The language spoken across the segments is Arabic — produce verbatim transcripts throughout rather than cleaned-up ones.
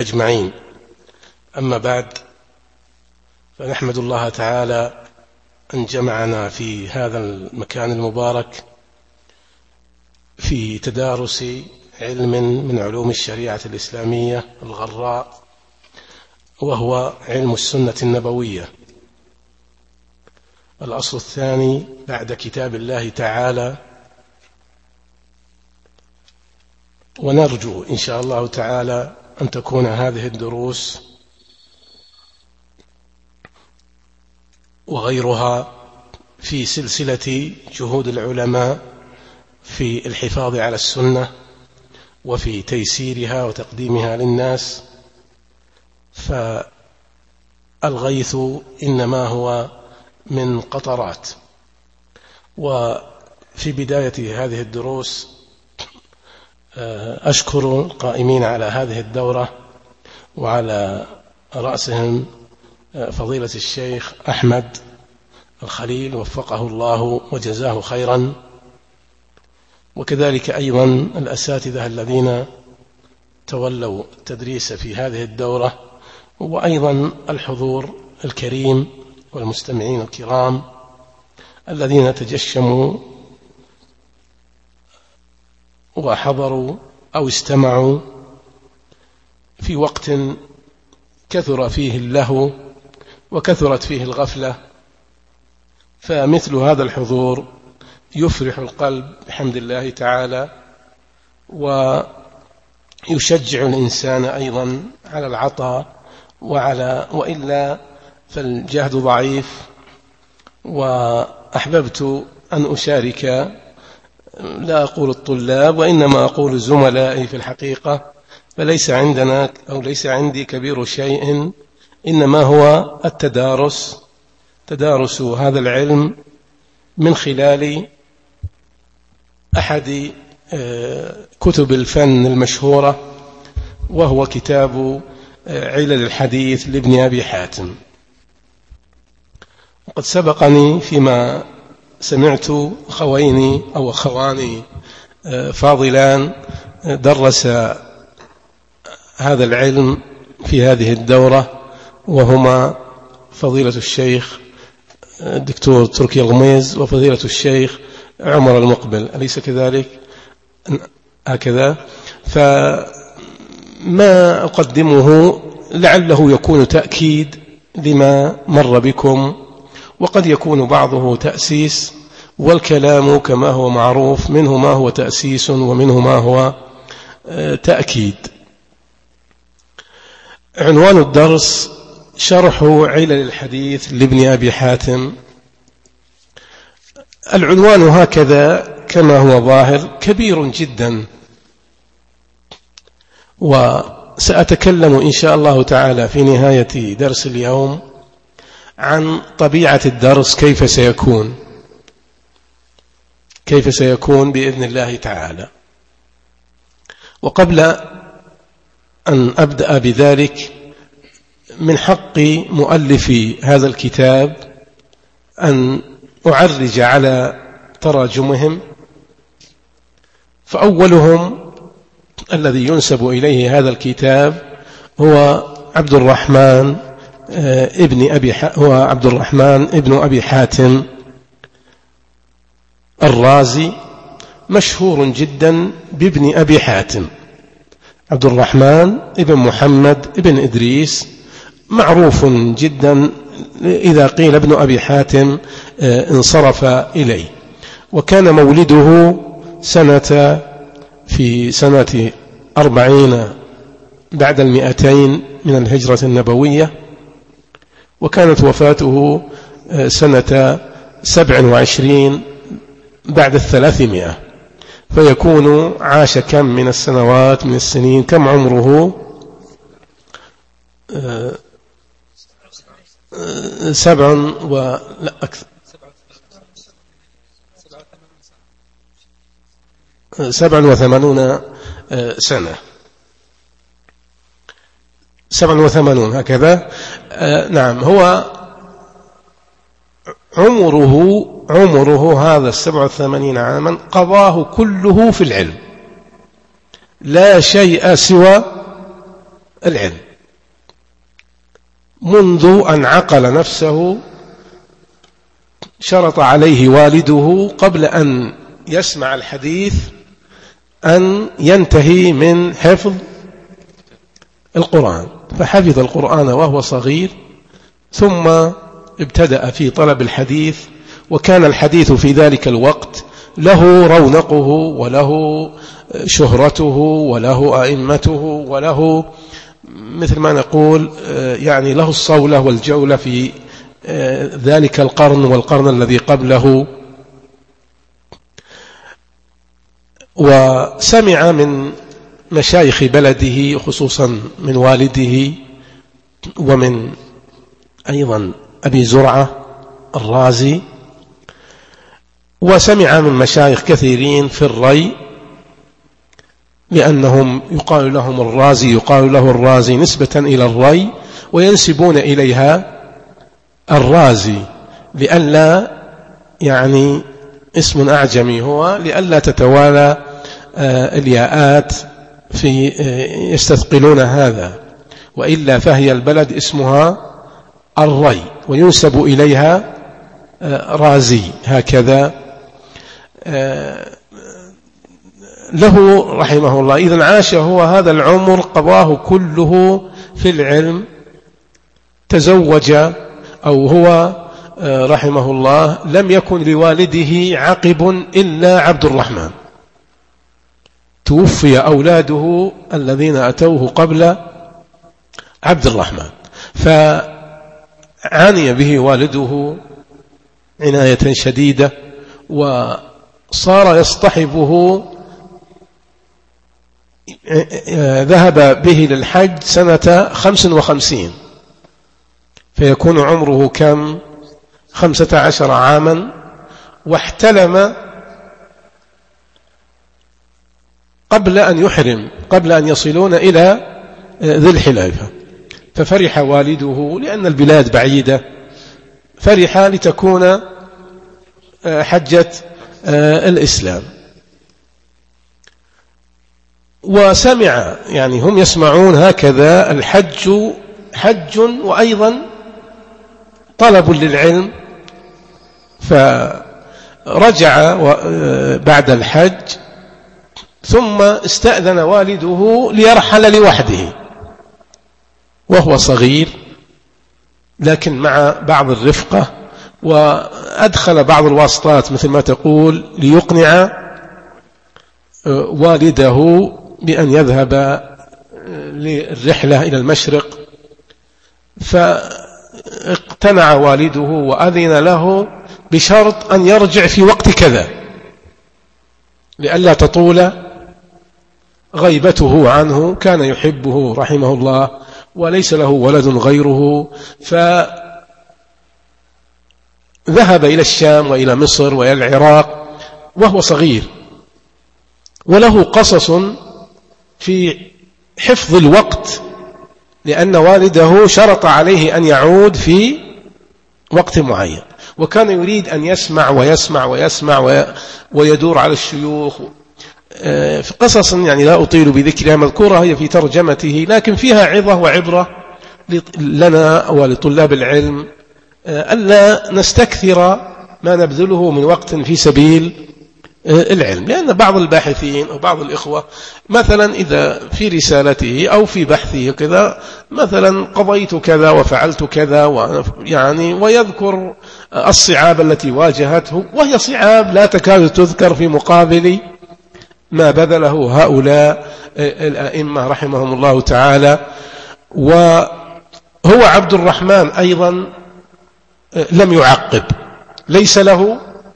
أجمعين. أما بعد، فنحمد الله تعالى أن جمعنا في هذا المكان المبارك في تدارس علم من علوم الشريعة الإسلامية الغراء، وهو علم السنة النبوية، الأصل الثاني بعد كتاب الله تعالى. ونرجو إن شاء الله تعالى أن تكون هذه الدروس وغيرها في سلسلة جهود العلماء في الحفاظ على السنة وفي تيسيرها وتقديمها للناس. فالغيث إنما هو من قطرات. وفي بداية هذه الدروس أشكر القائمين على هذه الدورة، وعلى رأسهم فضيلة الشيخ أحمد الخليل وفقه الله وجزاه خيرا، وكذلك أيضا الأساتذة الذين تولوا التدريس في هذه الدورة، وأيضا الحضور الكريم والمستمعين الكرام الذين تجشموا وحضروا أو استمعوا في وقت كثر فيه اللهو وكثرت فيه الغفلة. فمثل هذا الحضور يفرح القلب بحمد الله تعالى، ويشجع الإنسان أيضا على العطاء، وعلى وإلا فالجهد ضعيف. وأحببت أن أشارك، لا أقول الطلاب وإنما أقول زملائي في الحقيقة، فليس عندنا أو ليس عندي كبير شيء، إنما هو التدارس، تدارس هذا العلم من خلال أحد كتب الفن المشهورة، وهو كتاب علل الحديث لابن أبي حاتم. وقد سبقني فيما سمعت خويني أو أخواني فاضلان درس هذا العلم في هذه الدورة، وهما فضيلة الشيخ الدكتور تركي الغميز وفضيلة الشيخ عمر المقبل، أليس كذلك؟ هكذا. فما أقدمه لعله يكون تأكيد لما مر بكم، وقد يكون بعضه تأسيس، والكلام كما هو معروف منه ما هو تأسيس ومنه ما هو تأكيد. عنوان الدرس شرح علل الحديث لابن أبي حاتم. العنوان هكذا كما هو ظاهر كبير جدا، وسأتكلم إن شاء الله تعالى في نهاية درس اليوم عن طبيعة الدرس، كيف سيكون كيف سيكون بإذن الله تعالى. وقبل أن أبدأ بذلك، من حق مؤلف هذا الكتاب أن أعرج على تراجمهم. فأولهم الذي ينسب إليه هذا الكتاب هو عبد الرحمن ابن أبي هو عبد الرحمن ابن أبي حاتم الرازي، مشهور جدا بابن أبي حاتم. عبد الرحمن ابن محمد ابن إدريس معروف جدا، إذا قيل ابن أبي حاتم انصرف إليه. وكان مولده سنة في سنة أربعين بعد المئتين من الهجرة النبوية، وكانت وفاته سنة سبع وعشرين بعد الثلاثمائة. فيكون عاش كم من السنوات من السنين؟ كم عمره؟ سبع و لا أكثر سبع وثمانون سنة سبع وثمانون هكذا. نعم، هو عمره عمره هذا السبع وثمانين عاما قضاه كله في العلم، لا شيء سوى العلم منذ أن عقل نفسه. شرط عليه والده قبل أن يسمع الحديث أن ينتهي من حفظ القرآن، فحفظ القرآن وهو صغير، ثم ابتدأ في طلب الحديث، وكان الحديث في ذلك الوقت له رونقه وله شهرته وله أئمته وله مثل ما نقول يعني له الصولة والجولة في ذلك القرن والقرن الذي قبله. وسمع من مشايخ بلده خصوصا من والده ومن أيضا أبي زرعة الرازي، وسمع من مشايخ كثيرين في الري، لأنهم يقال لهم الرازي، يقال له الرازي نسبة إلى الري، وينسبون إليها الرازي لئلا يعني اسم أعجمي هو، لئلا تتوالى الياءات في يستثقلون هذا، وإلا فهي البلد اسمها الري وينسب إليها رازي هكذا. له رحمه الله إذن عاش هو هذا العمر قضاه كله في العلم. تزوج أو هو رحمه الله لم يكن لوالده عقب إلا عبد الرحمن، توفي أولاده الذين أتوه قبل عبد الرحمن، فعني به والده عناية شديدة، وصار يصطحبه. ذهب به للحج سنة خمس وخمسين، فيكون عمره كم؟ خمسة عشر عاما، واحتلم قبل أن يحرم، قبل أن يصلون إلى ذي الحليفة، ففرح والده لأن البلاد بعيدة، فرح لتكون حجة الإسلام. وسمع يعني هم يسمعون هكذا الحج حج وأيضا طلب للعلم، فرجع بعد الحج ثم استأذن والده ليرحل لوحده وهو صغير، لكن مع بعض الرفقة، وأدخل بعض الواسطات مثل ما تقول ليقنع والده بأن يذهب للرحلة إلى المشرق. فاقتنع والده وأذن له بشرط أن يرجع في وقت كذا لئلا تطول غيبته عنه، كان يحبه رحمه الله وليس له ولد غيره، فذهب إلى الشام وإلى مصر وإلى العراق وهو صغير. وله قصص في حفظ الوقت، لأن والده شرط عليه أن يعود في وقت معين، وكان يريد أن يسمع ويسمع ويسمع ويدور على الشيوخ. في قصص يعني لا أطيل بذكرها، مذكورة هي في ترجمته، لكن فيها عظة وعبرة لنا ولطلاب العلم، ألا نستكثر ما نبذله من وقت في سبيل العلم، لأن بعض الباحثين أو بعض الإخوة مثلا إذا في رسالته أو في بحثه كذا مثلا قضيت كذا وفعلت كذا يعني ويذكر الصعاب التي واجهته، وهي صعاب لا تكاد تذكر في مقابل ما بذله هؤلاء الأئمة رحمهم الله تعالى. وهو عبد الرحمن أيضا لم يعقب، ليس له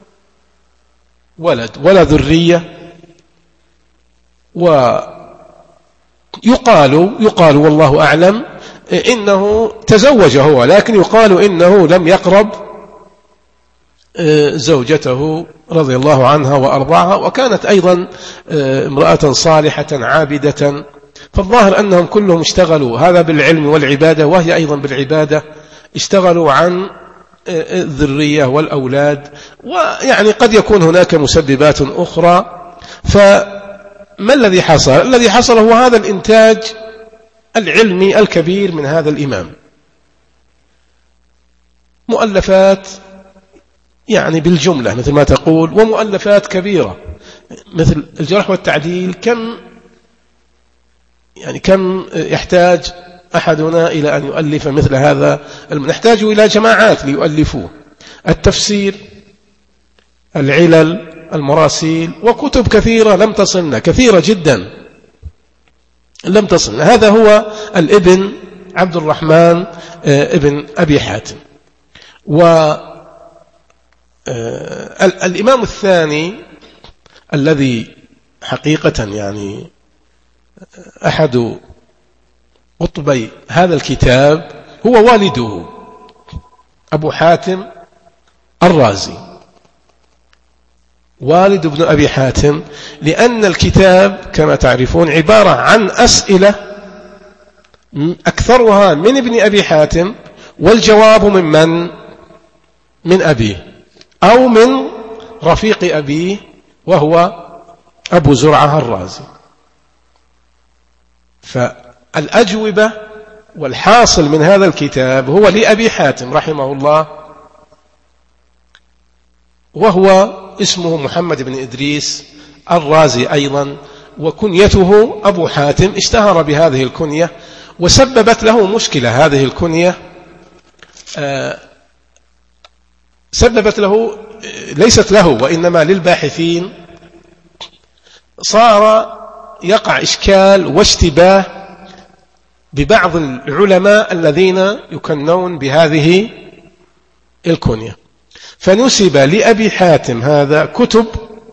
ولد ولا ذرية، ويقال يقال والله أعلم إنه تزوج هو، لكن يقال إنه لم يقرب زوجته رضي الله عنها وأرضاها، وكانت أيضا امرأة صالحة عابدة. فالظاهر أنهم كلهم اشتغلوا، هذا بالعلم والعبادة وهي أيضا بالعبادة، اشتغلوا عن الذرية والأولاد، ويعني قد يكون هناك مسببات أخرى. فما الذي حصل؟ الذي حصل هو هذا الإنتاج العلمي الكبير من هذا الإمام، مؤلفات يعني بالجملة مثل ما تقول، ومؤلفات كبيرة مثل الجرح والتعديل. كم يعني كم يحتاج أحدنا إلى أن يؤلف مثل هذا؟ نحتاج إلى جماعات ليؤلفوه. التفسير، العلل، المراسيل، وكتب كثيرة لم تصلنا، كثيرة جدا لم تصلنا. هذا هو الابن عبد الرحمن ابن أبي حاتم. والإمام الثاني الذي حقيقة يعني أحد قطبي هذا الكتاب هو والده أبو حاتم الرازي، والد ابن أبي حاتم، لأن الكتاب كما تعرفون عبارة عن أسئلة أكثرها من ابن أبي حاتم، والجواب من من؟ من أبيه أو من رفيق أبيه وهو أبو زرعة الرازي. فالأجوبة والحاصل من هذا الكتاب هو لأبي حاتم رحمه الله، وهو اسمه محمد بن إدريس الرازي أيضا، وكنيته أبو حاتم. اشتهر بهذه الكنية وسببت له مشكلة. هذه الكنية آه سببت له، ليست له وإنما للباحثين، صار يقع إشكال واشتباه ببعض العلماء الذين يكنون بهذه الكنية، فنسب لأبي حاتم هذا كتب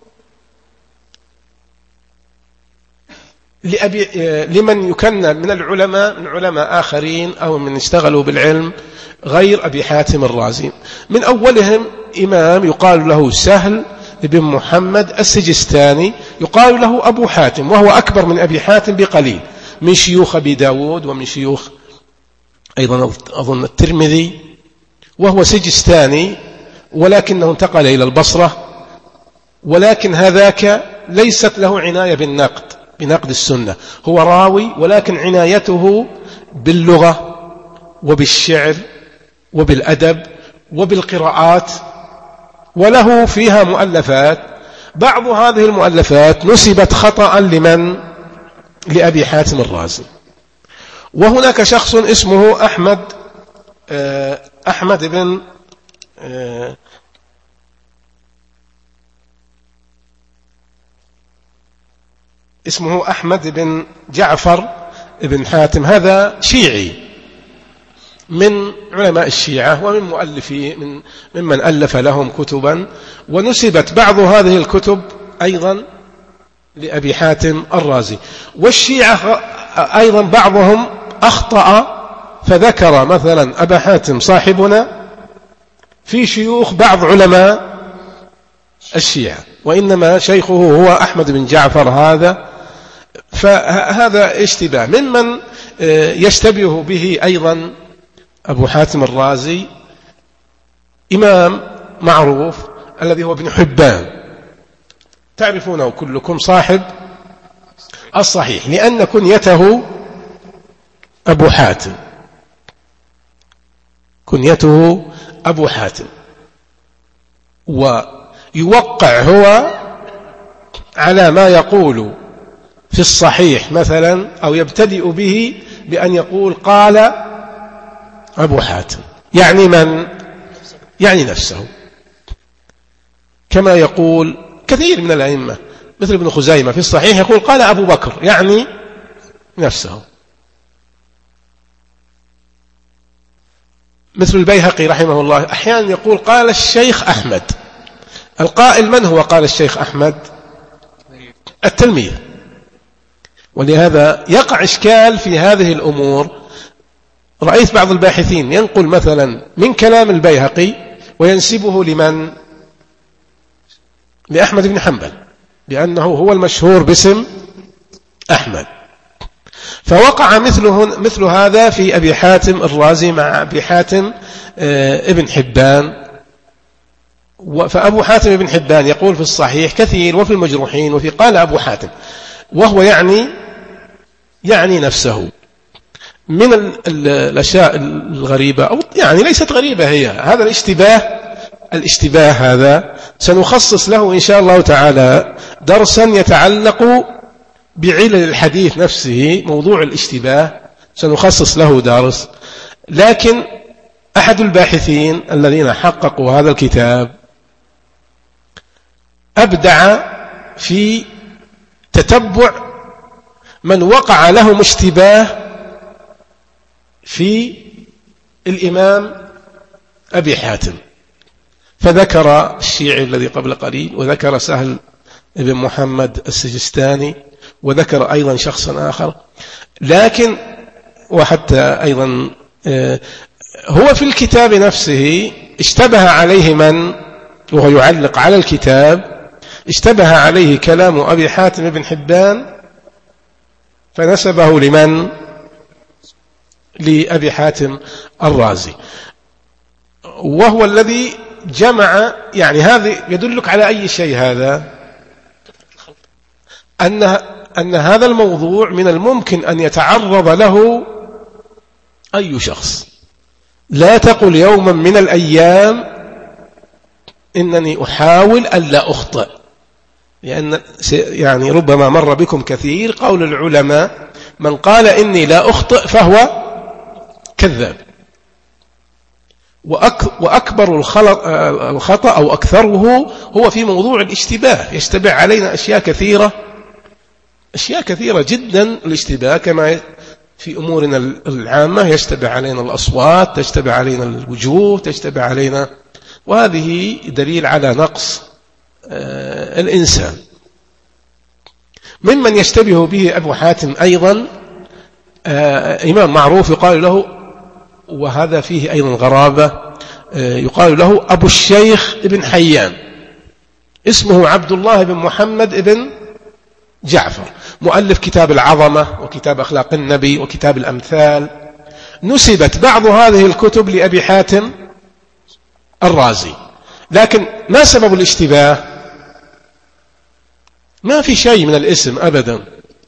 لأبي لمن يكنى من العلماء، من علماء آخرين أو من اشتغلوا بالعلم غير أبي حاتم الرازي. من أولهم إمام يقال له سهل بن محمد السجستاني، يقال له أبو حاتم، وهو أكبر من أبي حاتم بقليل، من شيوخ أبي داود ومن شيوخ أيضا أظن الترمذي، وهو سجستاني ولكنه انتقل إلى البصرة. ولكن هذاك ليست له عناية بالنقد بنقد السنة، هو راوي ولكن عنايته باللغة وبالشعر وبالأدب وبالقراءات، وله فيها مؤلفات. بعض هذه المؤلفات نسبت خطأ لمن؟ لأبي حاتم الرازي. وهناك شخص اسمه أحمد أحمد بن اسمه أحمد بن جعفر بن حاتم، هذا شيعي من علماء الشيعة ومن مؤلفي من ممن ألف لهم كتبا، ونسبت بعض هذه الكتب أيضا لأبي حاتم الرازي. والشيعة أيضا بعضهم أخطأ فذكر مثلا أبا حاتم صاحبنا في شيوخ بعض علماء الشيعة، وإنما شيخه هو أحمد بن جعفر هذا. فهذا اشتباه. ممن يشتبه به أيضا أبو حاتم الرازي إمام معروف الذي هو ابن حبان، تعرفونه كلكم، صاحب الصحيح، لأن كنيته أبو حاتم، كنيته أبو حاتم، ويوقع هو على ما يقول في الصحيح مثلا، أو يبتدئ به بأن يقول قال أبو حاتم، يعني من؟ يعني نفسه، كما يقول كثير من الأئمة مثل ابن خزيمة في الصحيح يقول قال أبو بكر، يعني نفسه. مثل البيهقي رحمه الله أحيانا يقول قال الشيخ أحمد. القائل من هو قال الشيخ أحمد؟ التلميذ. ولهذا يقع إشكال في هذه الأمور. رأيت بعض الباحثين ينقل مثلا من كلام البيهقي وينسبه لمن؟ لأحمد بن حنبل، لأنه هو المشهور باسم أحمد. فوقع مثله مثل هذا في أبي حاتم الرازي مع أبي حاتم ابن حبان. فأبو حاتم ابن حبان يقول في الصحيح كثير وفي المجروحين وفي قال أبو حاتم، وهو يعني يعني نفسه. من الأشياء الغريبة، أو يعني ليست غريبة، هي هذا الاشتباه الاشتباه هذا سنخصص له إن شاء الله تعالى درسا يتعلق بعلل الحديث نفسه. موضوع الاشتباه سنخصص له درس. لكن أحد الباحثين الذين حققوا هذا الكتاب أبدع في تتبع من وقع لهم اشتباه في الإمام أبي حاتم، فذكر الشيعي الذي قبل قليل، وذكر سهل بن محمد السجستاني، وذكر أيضا شخصا آخر. لكن وحتى أيضا هو في الكتاب نفسه اشتبه عليه من، وهو يعلق على الكتاب، اشتبه عليه كلام أبي حاتم بن حبان فنسبه لمن؟ لأبي حاتم الرازي، وهو الذي جمع. يعني هذا يدلك على أي شيء؟ هذا أن أن هذا الموضوع من الممكن أن يتعرض له أي شخص. لا تقل يوما من الأيام إنني أحاول ألا أخطئ، لأن يعني ربما مر بكم كثير قول العلماء: من قال إني لا أخطئ فهو كذاب. وأكبر الخطأ أو أكثره هو في موضوع الاشتباه. يشتبه علينا أشياء كثيرة، أشياء كثيرة جدا الاشتباه، كما في أمورنا العامة يشتبه علينا الأصوات، تشتبه علينا الوجوه، تشتبه علينا، وهذه دليل على نقص آه الإنسان. ممن يشتبه به أبو حاتم أيضا آه إمام معروف يقال له، وهذا فيه أيضا غرابة، آه يقال له أبو الشيخ ابن حيان، اسمه عبد الله بن محمد ابن جعفر، مؤلف كتاب العظمة وكتاب أخلاق النبي وكتاب الأمثال. نسبت بعض هذه الكتب لأبي حاتم الرازي، لكن ما سبب الاشتباه؟ ما في شيء من الاسم أبدا،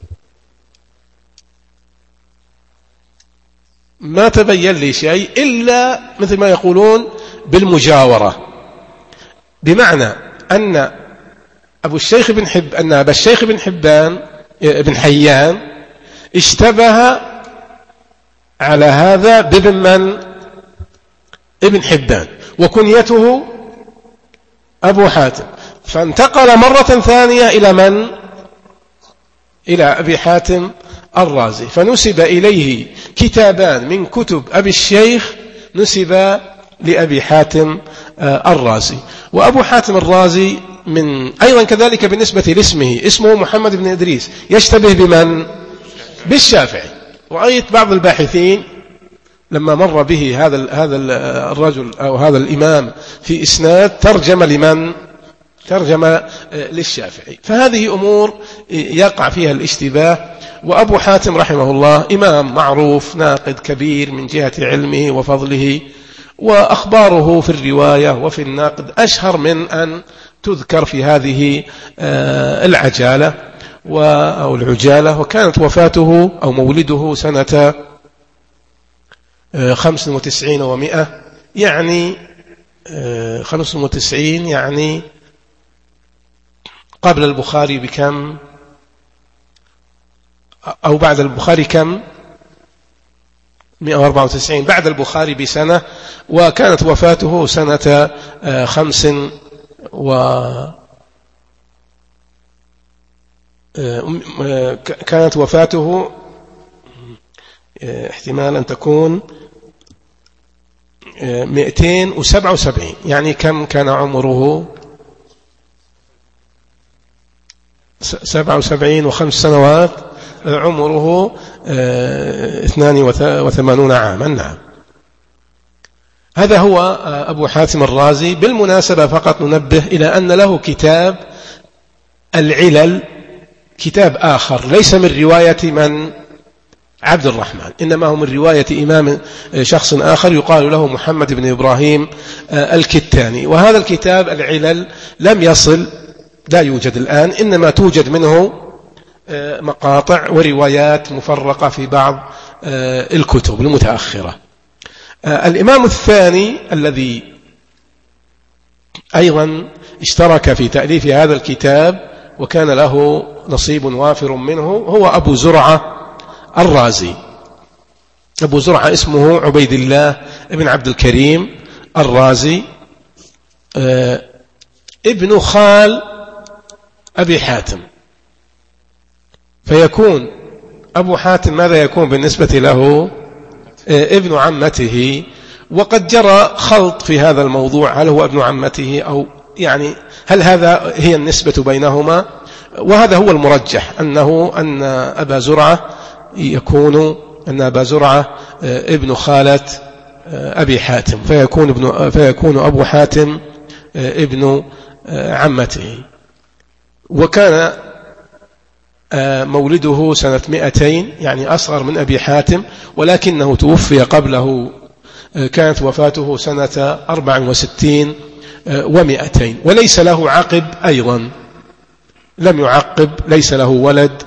ما تبين لي شيء إلا مثل ما يقولون بالمجاورة، بمعنى أن أبو الشيخ بن حب أن أبا الشيخ بن حبان بن حيان اشتبه على هذا بابن من؟ ابن حبان، وكنيته أبو حاتم، فانتقل مرة ثانية إلى من؟ إلى أبي حاتم الرازي، فنسب إليه كتابان من كتب أبي الشيخ نسب لأبي حاتم الرازي. وأبو حاتم الرازي من أيضا كذلك بالنسبة لاسمه، اسمه محمد بن إدريس، يشتبه بمن؟ بالشافعي. ورأيت بعض الباحثين لما مر به هذا هذا الرجل أو هذا الإمام في إسناد ترجم لمن؟ ترجم للشافعي. فهذه أمور يقع فيها الاشتباه. وأبو حاتم رحمه الله إمام معروف ناقد كبير من جهة علمه وفضله، وأخباره في الرواية وفي النقد أشهر من أن تذكر في هذه العجالة أو العجالة. وكانت وفاته أو مولده سنة خمس وتسعين ومئة، يعني خمس وتسعين يعني قبل البخاري بكم، أو بعد البخاري كم؟ مئة وأربعة وتسعين، بعد البخاري بسنة. وكانت وفاته سنة خمس و كانت وفاته احتمال أن تكون مئتين وسبعة وسبعين، يعني كم كان عمره؟ سبعة وسبعين وخمس سنوات، عمره اثنان وثمانون عاما. نعم، هذا هو أبو حاتم الرازي. بالمناسبة فقط ننبه إلى أن له كتاب العلل، كتاب آخر ليس من رواية من؟ عبد الرحمن، إنما هو من رواية إمام شخص آخر يقال له محمد بن إبراهيم الكتاني. وهذا الكتاب العلل لم يصل، لا يوجد الآن، إنما توجد منه مقاطع وروايات مفرقة في بعض الكتب المتأخرة. الإمام الثاني الذي أيضا اشترك في تأليف هذا الكتاب وكان له نصيب وافر منه هو أبو زرعة الرازي. أبو زرعة اسمه عبيد الله ابن عبد الكريم الرازي، ابن خال أبي حاتم، فيكون أبو حاتم ماذا يكون بالنسبة له؟ ابن عمته. وقد جرى خلط في هذا الموضوع، هل هو ابن عمته أو يعني هل هذا هي النسبة بينهما؟ وهذا هو المرجح، أنه أن أبا زرعة يكون أن أبا زرعة ابن خالة أبي حاتم، فيكون ابن فيكون أبو حاتم ابن عمته. وكان مولده سنة مئتين، يعني أصغر من أبي حاتم، ولكنه توفي قبله، كانت وفاته سنة أربع وستين ومئتين، وليس له عقب أيضا، لم يعقب، ليس له ولد.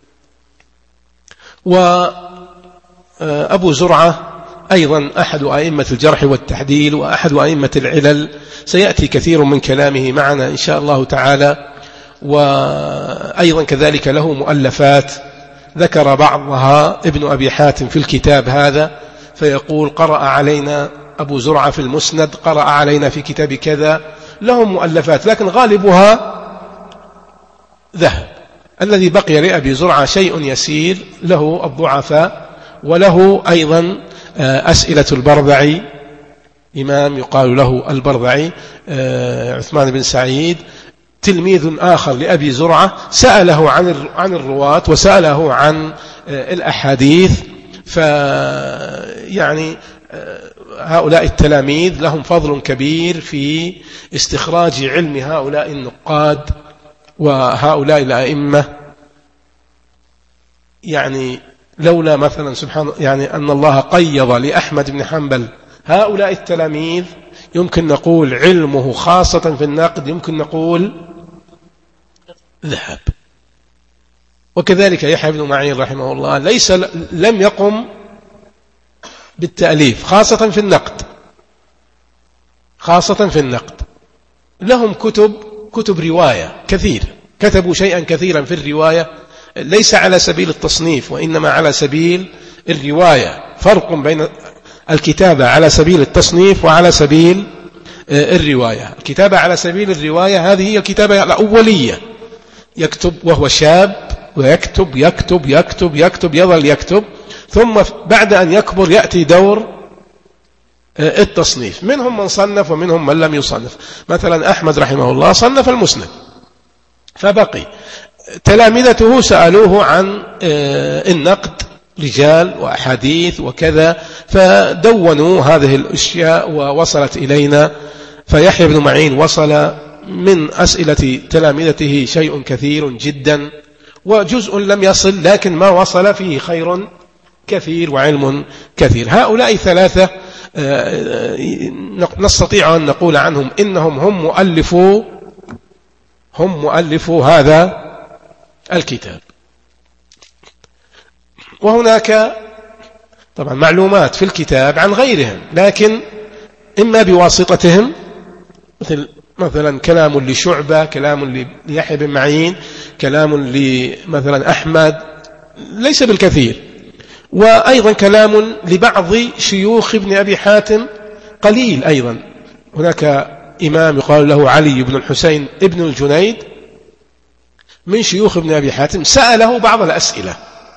وأبو زرعة أيضا أحد أئمة الجرح والتعديل وأحد أئمة العلل، سيأتي كثير من كلامه معنا إن شاء الله تعالى. وأيضا كذلك له مؤلفات ذكر بعضها ابن أبي حاتم في الكتاب هذا، فيقول قرأ علينا أبو زرعة في المسند، قرأ علينا في كتاب كذا، لهم مؤلفات، لكن غالبها ذهب. الذي بقي لأبي زرعة شيء يسير، له الضعفاء، وله أيضا أسئلة البربعي، إمام يقال له البربعي عثمان بن سعيد، تلميذ آخر لأبي زرعة، سأله عن عن الرواة وسأله عن الأحاديث. فيعني هؤلاء التلاميذ لهم فضل كبير في استخراج علم هؤلاء النقاد وهؤلاء الأئمة. يعني لولا مثلا سبحان يعني أن الله قيض لأحمد بن حنبل هؤلاء التلاميذ، يمكن نقول علمه خاصة في النقد يمكن نقول ذهب. وكذلك يحيى بن معين رحمه الله ليس لم يقم بالتأليف، خاصة في النقد، خاصة في النقد لهم كتب كتب رواية كثير، كتبوا شيئا كثيرا في الرواية، ليس على سبيل التصنيف وإنما على سبيل الرواية. فرق بين الكتابة على سبيل التصنيف وعلى سبيل الرواية. الكتابة على سبيل الرواية هذه هي الكتابة الأولية، يكتب وهو شاب ويكتب يكتب يكتب يكتب يظل يكتب، ثم بعد أن يكبر يأتي دور التصنيف. منهم من صنف ومنهم من لم يصنف. مثلا أحمد رحمه الله صنف المسند فبقي، تلامذته سألوه عن النقد، رجال وأحاديث وكذا، فدونوا هذه الأشياء ووصلت إلينا. فيحيى بن معين وصل من أسئلة تلامذته شيء كثير جدا، وجزء لم يصل، لكن ما وصل فيه خير كثير وعلم كثير. هؤلاء ثلاثة نستطيع أن نقول عنهم إنهم هم مؤلفوا هم مؤلفوا هذا الكتاب. وهناك طبعا معلومات في الكتاب عن غيرهم، لكن إما بواسطتهم، مثل مثلا كلام لشعبة، كلام ليحيى بن معين، كلام لمثلا أحمد، ليس بالكثير. وأيضا كلام لبعض شيوخ ابن أبي حاتم قليل أيضا. هناك إمام يقال له علي بن الحسين ابن الجنيد من شيوخ ابن أبي حاتم، سأله بعض الأسئلة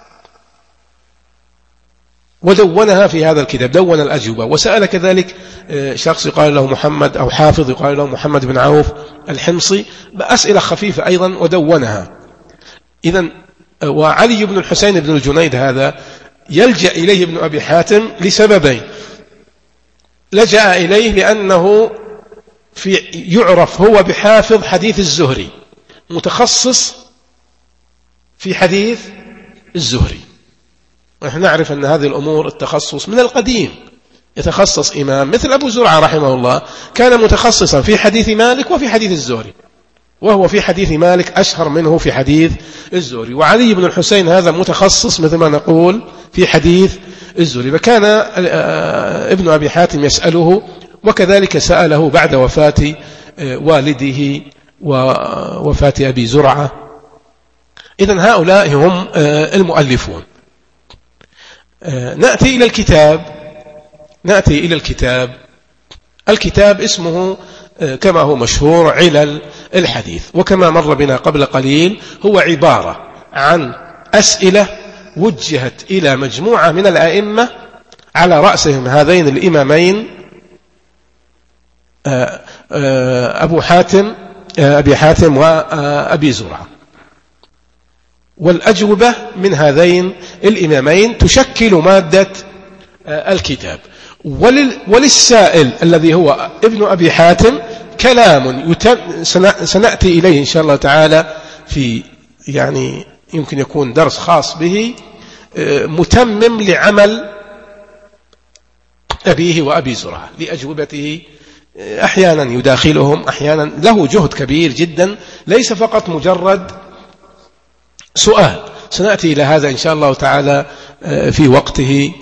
ودونها في هذا الكتاب، دون الأجوبة. وسأل كذلك شخص يقال له محمد أو حافظ يقال له محمد بن عوف الحمصي بأسئلة خفيفة أيضا ودونها. إذن وعلي بن الحسين بن الجنيد هذا يلجأ إليه ابن أبي حاتم لسببين. لجأ إليه لأنه في يعرف هو بحافظ حديث الزهري، متخصص في حديث الزهري. ونحن نعرف أن هذه الأمور التخصص من القديم، يتخصص إمام مثل أبو زرعة رحمه الله كان متخصصا في حديث مالك وفي حديث الزهري، وهو في حديث مالك أشهر منه في حديث الزهري. وعلي بن الحسين هذا متخصص مثل ما نقول في حديث الزهري. فكان ابن أبي حاتم يسأله، وكذلك سأله بعد وفاة والده ووفاة أبي زرعة. إذن هؤلاء هم المؤلفون. نأتي إلى الكتاب نأتي إلى الكتاب الكتاب اسمه كما هو مشهور علل الحديث، وكما مر بنا قبل قليل هو عبارة عن أسئلة وجهت إلى مجموعة من الأئمة على رأسهم هذين الإمامين أبو حاتم أبي حاتم وأبي زرعة، والأجوبة من هذين الإمامين تشكل مادة الكتاب. وللسائل الذي هو ابن أبي حاتم كلام يتم سنأتي إليه إن شاء الله تعالى في يعني يمكن يكون درس خاص به متمم لعمل أبيه وأبي زرعة لأجوبته، أحيانا يداخلهم، أحيانا له جهد كبير جدا، ليس فقط مجرد سؤال. سنأتي إلى هذا إن شاء الله تعالى في وقته.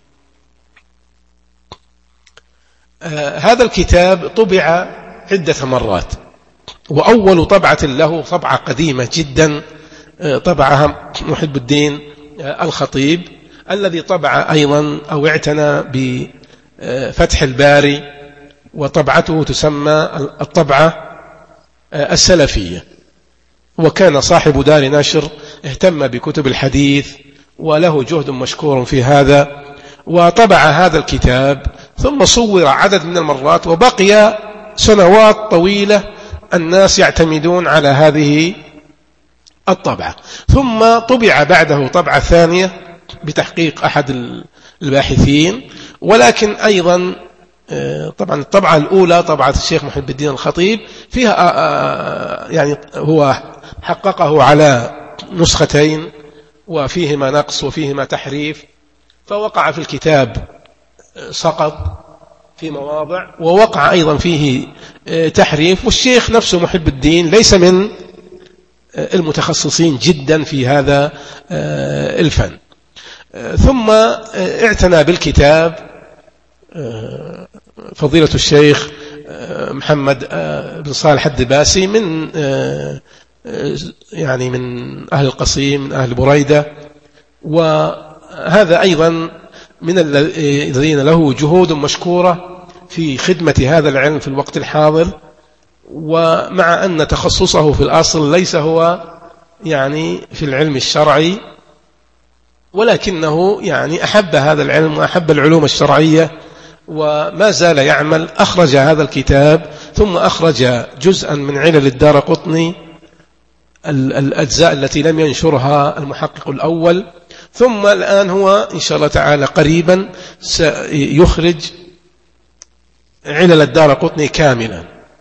هذا الكتاب طبع عدة مرات، وأول طبعة له طبعة قديمة جدا طبعها محب الدين الخطيب، الذي طبع أيضا أو اعتنى بفتح الباري، وطبعته تسمى الطبعة السلفية. وكان صاحب دار نشر اهتم بكتب الحديث وله جهد مشكور في هذا، وطبع هذا الكتاب ثم صور عدد من المرات، وبقي سنوات طويلة الناس يعتمدون على هذه الطبعة. ثم طبع بعده طبعة ثانية بتحقيق أحد الباحثين، ولكن أيضا طبعا الطبعة الأولى طبعة الشيخ محب الدين الخطيب فيها يعني هو حققه على نسختين وفيهما نقص وفيهما تحريف، فوقع في الكتاب سقط في مواضع، ووقع أيضا فيه تحريف. والشيخ نفسه محب الدين ليس من المتخصصين جدا في هذا الفن. ثم اعتنى بالكتاب فضيلة الشيخ محمد بن صالح الدباسي من يعني من أهل القصيم، من أهل بريدة، وهذا أيضا من الذين له جهود مشكورة في خدمة هذا العلم في الوقت الحاضر. ومع أن تخصصه في الأصل ليس هو يعني في العلم الشرعي، ولكنه يعني أحب هذا العلم وأحب العلوم الشرعية، وما زال يعمل. أخرج هذا الكتاب، ثم أخرج جزءا من علل الدارقطني، الأجزاء التي لم ينشرها المحقق الأول. ثم الآن هو إن شاء الله تعالى قريبا سيخرج علل الدارقطني كاملا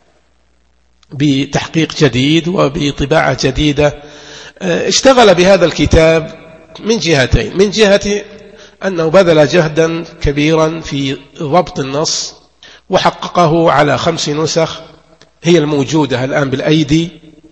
بتحقيق جديد وبطباعة جديدة. اشتغل بهذا الكتاب من جهتين: من جهة أنه بذل جهدا كبيرا في ضبط النص، وحققه على خمس نسخ هي الموجودة الآن بالأيدي،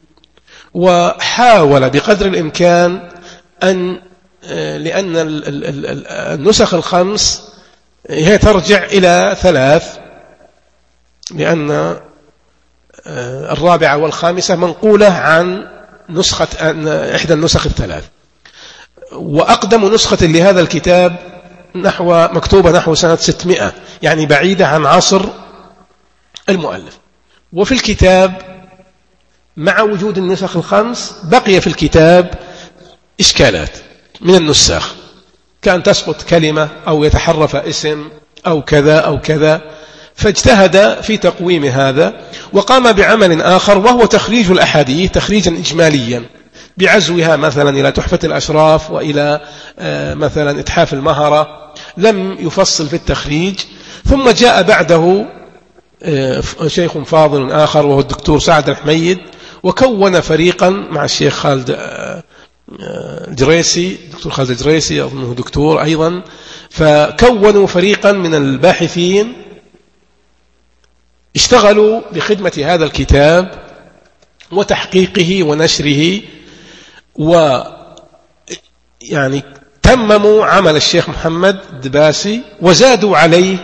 وحاول بقدر الإمكان أن لأن النسخ الخمس هي ترجع إلى ثلاث، لأن الرابعة والخامسة منقولة عن نسخة إحدى النسخ الثلاث. وأقدم نسخة لهذا الكتاب نحو مكتوبة نحو سنة ستمائة، يعني بعيدة عن عصر المؤلف. وفي الكتاب مع وجود النسخ الخمس بقي في الكتاب إشكالات من النساخ، كان تسقط كلمة أو يتحرف اسم أو كذا أو كذا، فاجتهد في تقويم هذا، وقام بعمل آخر وهو تخريج الأحاديث تخريجا إجماليا بعزوها مثلا إلى تحفة الأشراف وإلى مثلا إتحاف المهرة، لم يفصل في التخريج. ثم جاء بعده شيخ فاضل آخر وهو الدكتور سعد الحميد، وكون فريقا مع الشيخ خالد الجريسي، دكتور خالد الجريسي أظنه دكتور أيضا، فكونوا فريقا من الباحثين اشتغلوا بخدمة هذا الكتاب وتحقيقه ونشره. ويعني تمموا عمل الشيخ محمد الدباسي وزادوا عليه،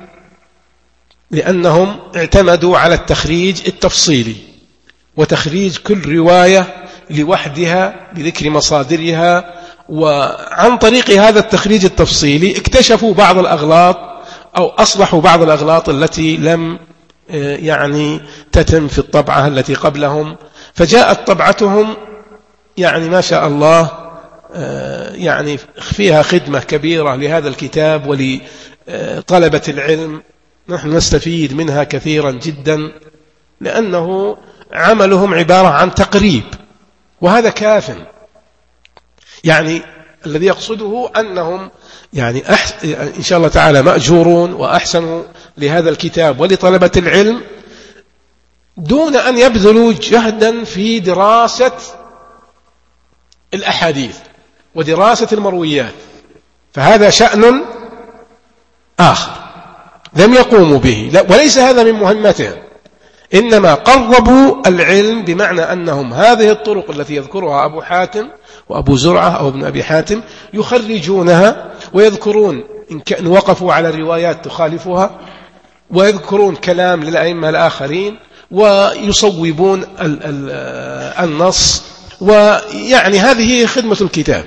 لأنهم اعتمدوا على التخريج التفصيلي وتخريج كل رواية لوحدها بذكر مصادرها، وعن طريق هذا التخريج التفصيلي اكتشفوا بعض الأغلاط أو أصلحوا بعض الأغلاط التي لم يعني تتم في الطبعة التي قبلهم، فجاءت طبعتهم يعني ما شاء الله يعني فيها خدمة كبيرة لهذا الكتاب ولطلبة العلم، نحن نستفيد منها كثيرا جدا، لأنه عملهم عبارة عن تقريب، وهذا كاف. يعني الذي يقصده أنهم يعني أحس... إن شاء الله تعالى مأجورون وأحسنوا لهذا الكتاب ولطلبة العلم دون أن يبذلوا جهدا في دراسة الأحاديث ودراسة المرويات، فهذا شأن آخر لم يقوموا به، وليس هذا من مهمتهم، إنما قربوا العلم بمعنى أنهم هذه الطرق التي يذكرها أبو حاتم وأبو زرعة أو ابن أبي حاتم يخرجونها ويذكرون إن كان وقفوا على الروايات تخالفها، ويذكرون كلام للأئمة الآخرين، ويصوبون النص، ويعني هذه خدمة الكتاب.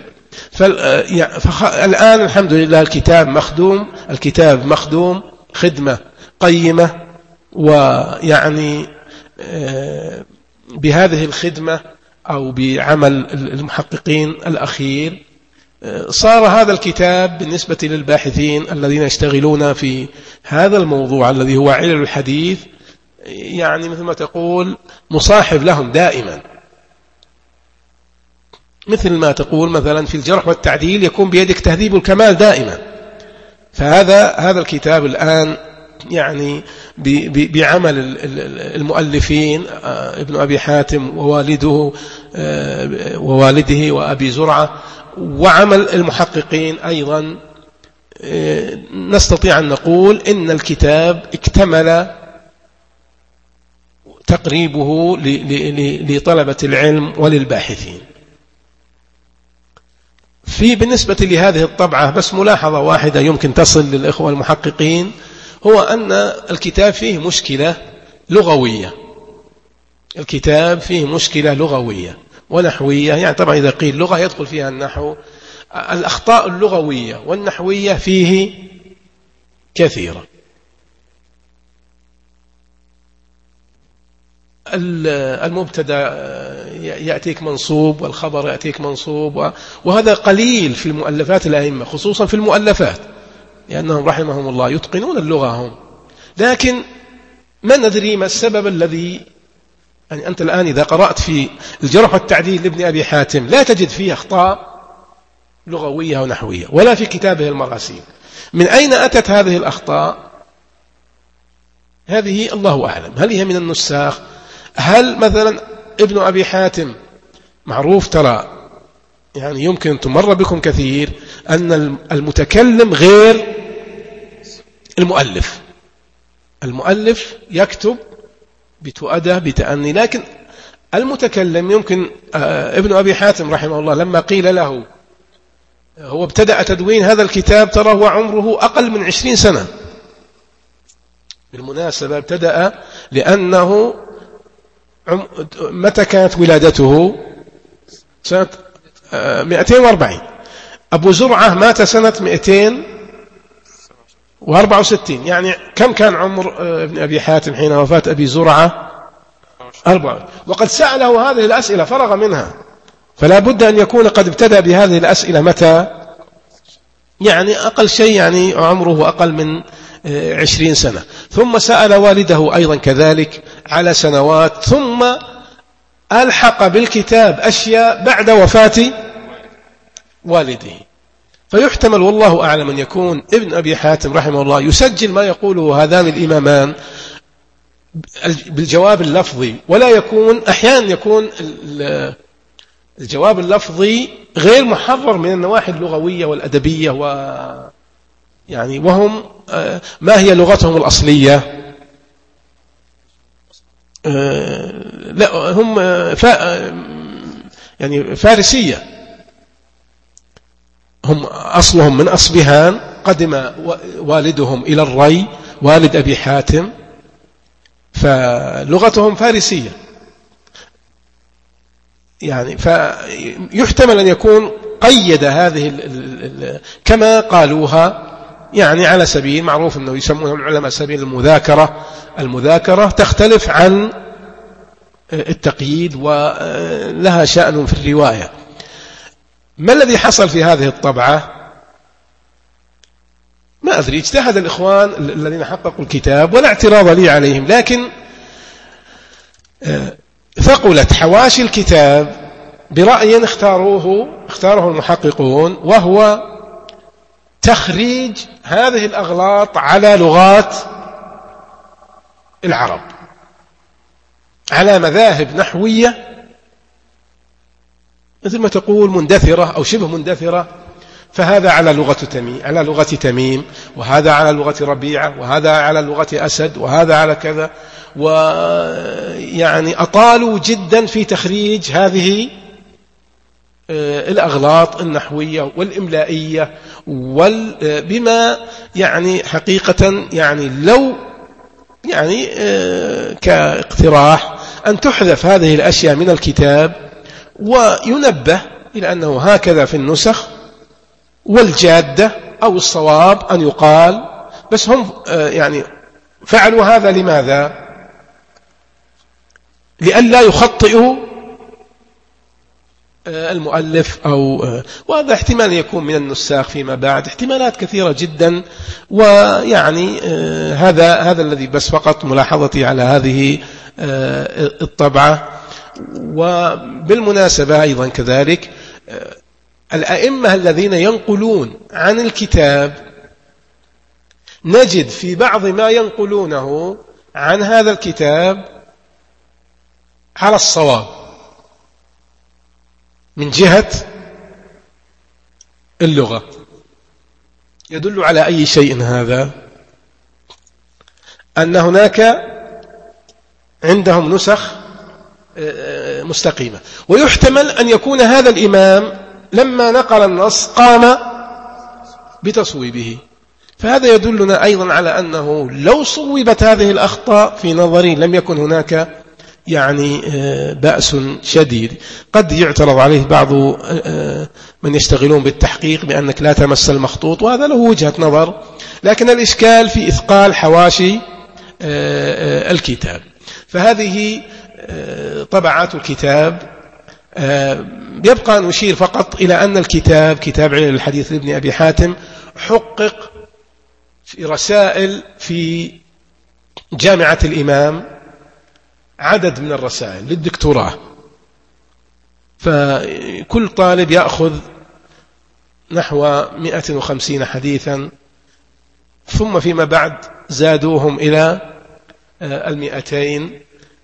فالآن الحمد لله الكتاب مخدوم، الكتاب مخدوم خدمة قيمة، ويعني بهذه الخدمة أو بعمل المحققين الأخير صار هذا الكتاب بالنسبة للباحثين الذين يشتغلون في هذا الموضوع الذي هو علل الحديث يعني مثل ما تقول مصاحب لهم دائما، مثل ما تقول مثلا في الجرح والتعديل يكون بيدك تهذيب الكمال دائما. فهذا هذا الكتاب الآن يعني بعمل المؤلفين ابن أبي حاتم ووالده ووالده وأبي زرعة وعمل المحققين أيضا، نستطيع أن نقول إن الكتاب اكتمل تقريبه لطلبة العلم وللباحثين. في بالنسبة لهذه الطبعة بس ملاحظة واحدة يمكن تصل للإخوة المحققين، هو أن الكتاب فيه مشكلة لغوية، الكتاب فيه مشكلة لغوية ونحوية، يعني طبعا إذا قيل لغة يدخل فيها النحو، الأخطاء اللغوية والنحوية فيه كثيرة. المبتدا يأتيك منصوب والخبر يأتيك منصوب، وهذا قليل في المؤلفات الأئمة، خصوصا في المؤلفات، لأنهم رحمهم الله يتقنون اللغة هم، لكن ما ندري ما السبب الذي يعني أنت الآن إذا قرأت في الجرح والتعديل لابن أبي حاتم لا تجد فيه أخطاء لغوية ونحوية، ولا في كتابه المراسيل. من أين أتت هذه الأخطاء؟ هذه الله أعلم، هل هي من النساخ؟ هل مثلا ابن أبي حاتم معروف ترى يعني يمكن تمر بكم كثير أن المتكلم غير المؤلف، المؤلف يكتب بتؤدى بتأني، لكن المتكلم يمكن ابن أبي حاتم رحمه الله لما قيل له هو ابتدأ تدوين هذا الكتاب ترى هو عمره أقل من عشرين سنة، بالمناسبة ابتدأ لأنه متى كانت ولادته؟ سنة مئتين وأربعين، أبو زرعة مات سنة مئتين وأربعة وستين، يعني كم كان عمر ابن أبي حاتم حين وفاة أبي زرعة؟ أربعة، وقد سأله هذه الأسئلة فرغ منها، فلا بد أن يكون قد ابتدأ بهذه الأسئلة متى؟ يعني أقل شيء يعني عمره أقل من عشرين سنة، ثم سأل والده أيضا كذلك على سنوات، ثم ألحق بالكتاب أشياء بعد وفاة والده. فيحتمل والله أعلم أن يكون ابن أبي حاتم رحمه الله يسجل ما يقوله هذان الإمامان بالجواب اللفظي، ولا يكون أحيانا يكون الجواب اللفظي غير محرر من النواحي اللغوية والأدبية، و يعني وهم ما هي لغتهم الأصلية؟ لا هم فا يعني فارسية، هم أصلهم من أصبهان، قدم والدهم إلى الري، والد أبي حاتم، فلغتهم فارسية يعني. فيحتمل أن يكون قيد هذه ال ال كما قالوها يعني على سبيل معروف أنه يسمونها العلماء سبيل المذاكرة. المذاكرة تختلف عن التقييد ولها شأن في الرواية. ما الذي حصل في هذه الطبعة؟ ما أدري، اجتهد الإخوان الذين حققوا الكتاب ولا اعتراض لي عليهم، لكن ثقلت حواشي الكتاب برأي اختاروه اختاره المحققون، وهو تخريج هذه الأغلاط على لغات العرب، على مذاهب نحوية مثل ما تقول مندثرة أو شبه مندثرة. فهذا على لغة تميم، على لغة تميم، وهذا على لغة ربيعة، وهذا على لغة أسد، وهذا على كذا. ويعني أطالوا جدا في تخريج هذه الأغلاط النحوية والإملائية بما يعني حقيقة يعني لو يعني كاقتراح أن تحذف هذه الأشياء من الكتاب، وينبه إلى أنه هكذا في النسخ، والجادة أو الصواب أن يقال. بس هم يعني فعلوا هذا لماذا؟ لئلا يخطئوا المؤلف، أو وهذا احتمال يكون من النساخ فيما بعد، احتمالات كثيرة جدا. ويعني هذا هذا الذي بس فقط ملاحظتي على هذه الطبعة. وبالمناسبة أيضا كذلك الأئمة الذين ينقلون عن الكتاب نجد في بعض ما ينقلونه عن هذا الكتاب على الصواب من جهة اللغة. يدل على أي شيء هذا؟ أن هناك عندهم نسخ مستقيمة. ويحتمل أن يكون هذا الإمام لما نقل النص قام بتصويبه، فهذا يدلنا أيضا على أنه لو صوبت هذه الأخطاء في نظري لم يكن هناك يعني بأس شديد. قد يعترض عليه بعض من يشتغلون بالتحقيق بأنك لا تمس المخطوط، وهذا له وجهة نظر، لكن الإشكال في إثقال حواشي الكتاب. فهذه طبعات الكتاب. يبقى نشير فقط إلى أن الكتاب كتاب علل الحديث لابن أبي حاتم حقق في رسائل في جامعة الإمام، عدد من الرسائل للدكتوراه، فكل طالب يأخذ نحو مئة وخمسين حديثا، ثم فيما بعد زادوهم إلى المئتين،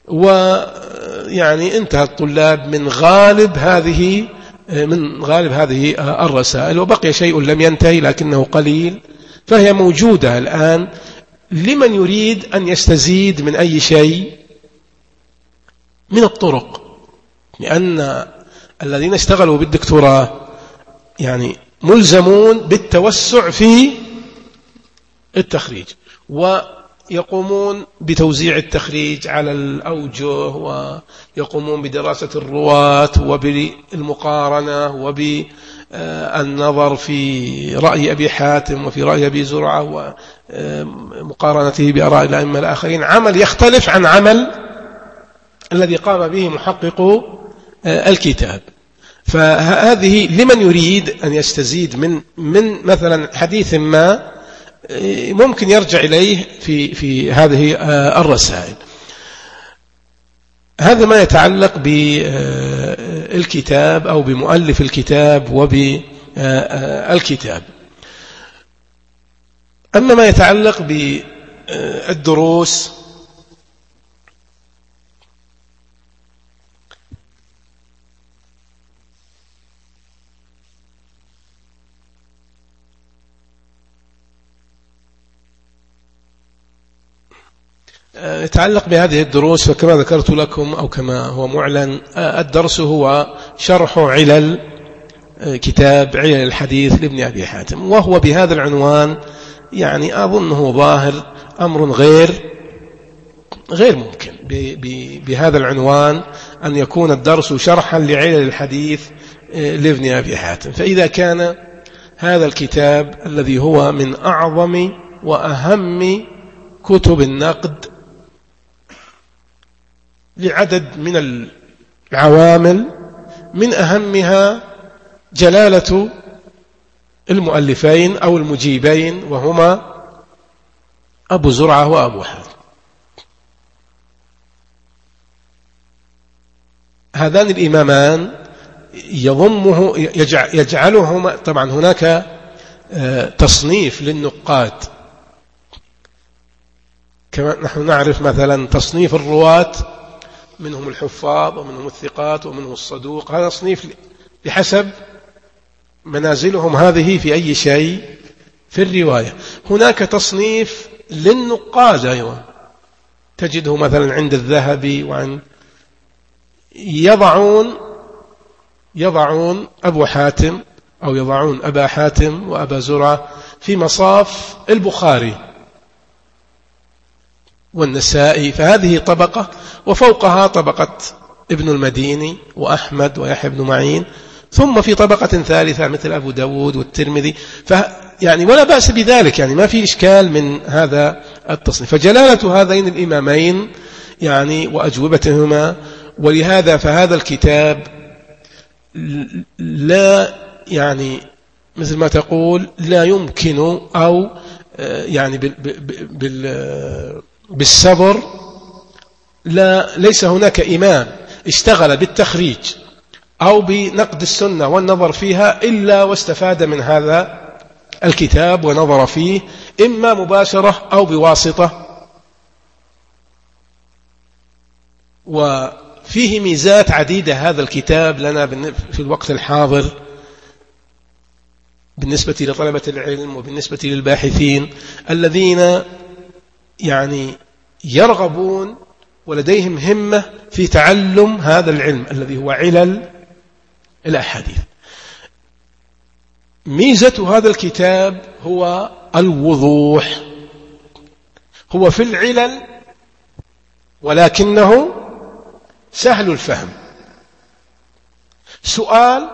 ويعني انتهى الطلاب من غالب هذه من غالب هذه الرسائل، وبقي شيء لم ينتهي لكنه قليل، فهي موجودة الآن لمن يريد أن يستزيد من أي شيء من الطرق، لأن الذين اشتغلوا بالدكتوراه يعني ملزمون بالتوسع في التخريج، ويقومون بتوزيع التخريج على الأوجه، ويقومون بدراسة الرواة وبالمقارنة وبالنظر في رأي أبي حاتم وفي رأي أبي زرعة ومقارنته بآراء الأئمة الآخرين، عمل يختلف عن عمل الذي قام به محقق الكتاب. فهذه لمن يريد أن يستزيد من من مثلا حديث ما ممكن يرجع إليه في في هذه الرسائل. هذا ما يتعلق بالكتاب أو بمؤلف الكتاب وبالكتاب. أما ما يتعلق بالدروس يتعلق بهذه الدروس، فكما ذكرت لكم أو كما هو معلن، الدرس هو شرح علل كتاب علل الحديث لابن أبي حاتم، وهو بهذا العنوان يعني أظنه ظاهر أمر غير غير ممكن بهذا العنوان أن يكون الدرس شرحا لعلل الحديث لابن أبي حاتم. فإذا كان هذا الكتاب الذي هو من أعظم وأهم كتب النقد لعدد من العوامل، من أهمها جلالة المؤلفين أو المجيبين وهما أبو زرعة وأبو حاتم. هذان الإمامان يضمه يجعلهما، طبعا هناك تصنيف للنقاد كما نحن نعرف مثلا تصنيف الرواة، منهم الحفاظ ومنهم الثقات ومنهم الصدوق، هذا تصنيف بحسب منازلهم هذه في أي شيء في الرواية. هناك تصنيف للنقاد أيضا تجده مثلا عند الذهبي، وعن يضعون يضعون أبو حاتم أو يضعون أبا حاتم وأبا زرعة في مصاف البخاري والنسائي، فهذه طبقة، وفوقها طبقة ابن المديني وأحمد ويحيى بن معين، ثم في طبقة ثالثة مثل أبو داود والترمذي. يعني ولا بأس بذلك، يعني ما في إشكال من هذا التصنيف. فجلالة هذين الإمامين يعني وأجوبتهما، ولهذا فهذا الكتاب لا يعني مثل ما تقول لا يمكن أو يعني بالصبر، لا ليس هناك إمام اشتغل بالتخريج أو بنقد السنة والنظر فيها إلا واستفاد من هذا الكتاب ونظر فيه، إما مباشرة أو بواسطة. وفيه ميزات عديدة هذا الكتاب لنا في الوقت الحاضر بالنسبة لطلبة العلم وبالنسبة للباحثين الذين يعني يرغبون ولديهم همة في تعلم هذا العلم الذي هو علل الأحاديث. ميزة هذا الكتاب هو الوضوح، هو في العلل ولكنه سهل الفهم، سؤال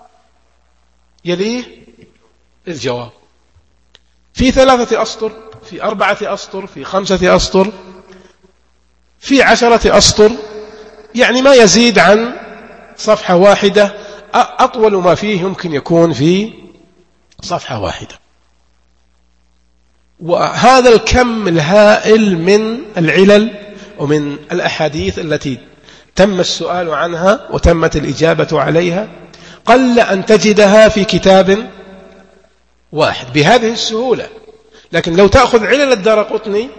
يليه الجواب في ثلاثة أسطر، في أربعة أسطر، في خمسة أسطر، في عشرة أسطر، يعني ما يزيد عن صفحة واحدة، أطول ما فيه يمكن يكون في صفحة واحدة. وهذا الكم الهائل من العلل ومن الأحاديث التي تم السؤال عنها وتمت الإجابة عليها قل أن تجدها في كتاب واحد بهذه السهولة. لكن لو تأخذ علل الدارقطني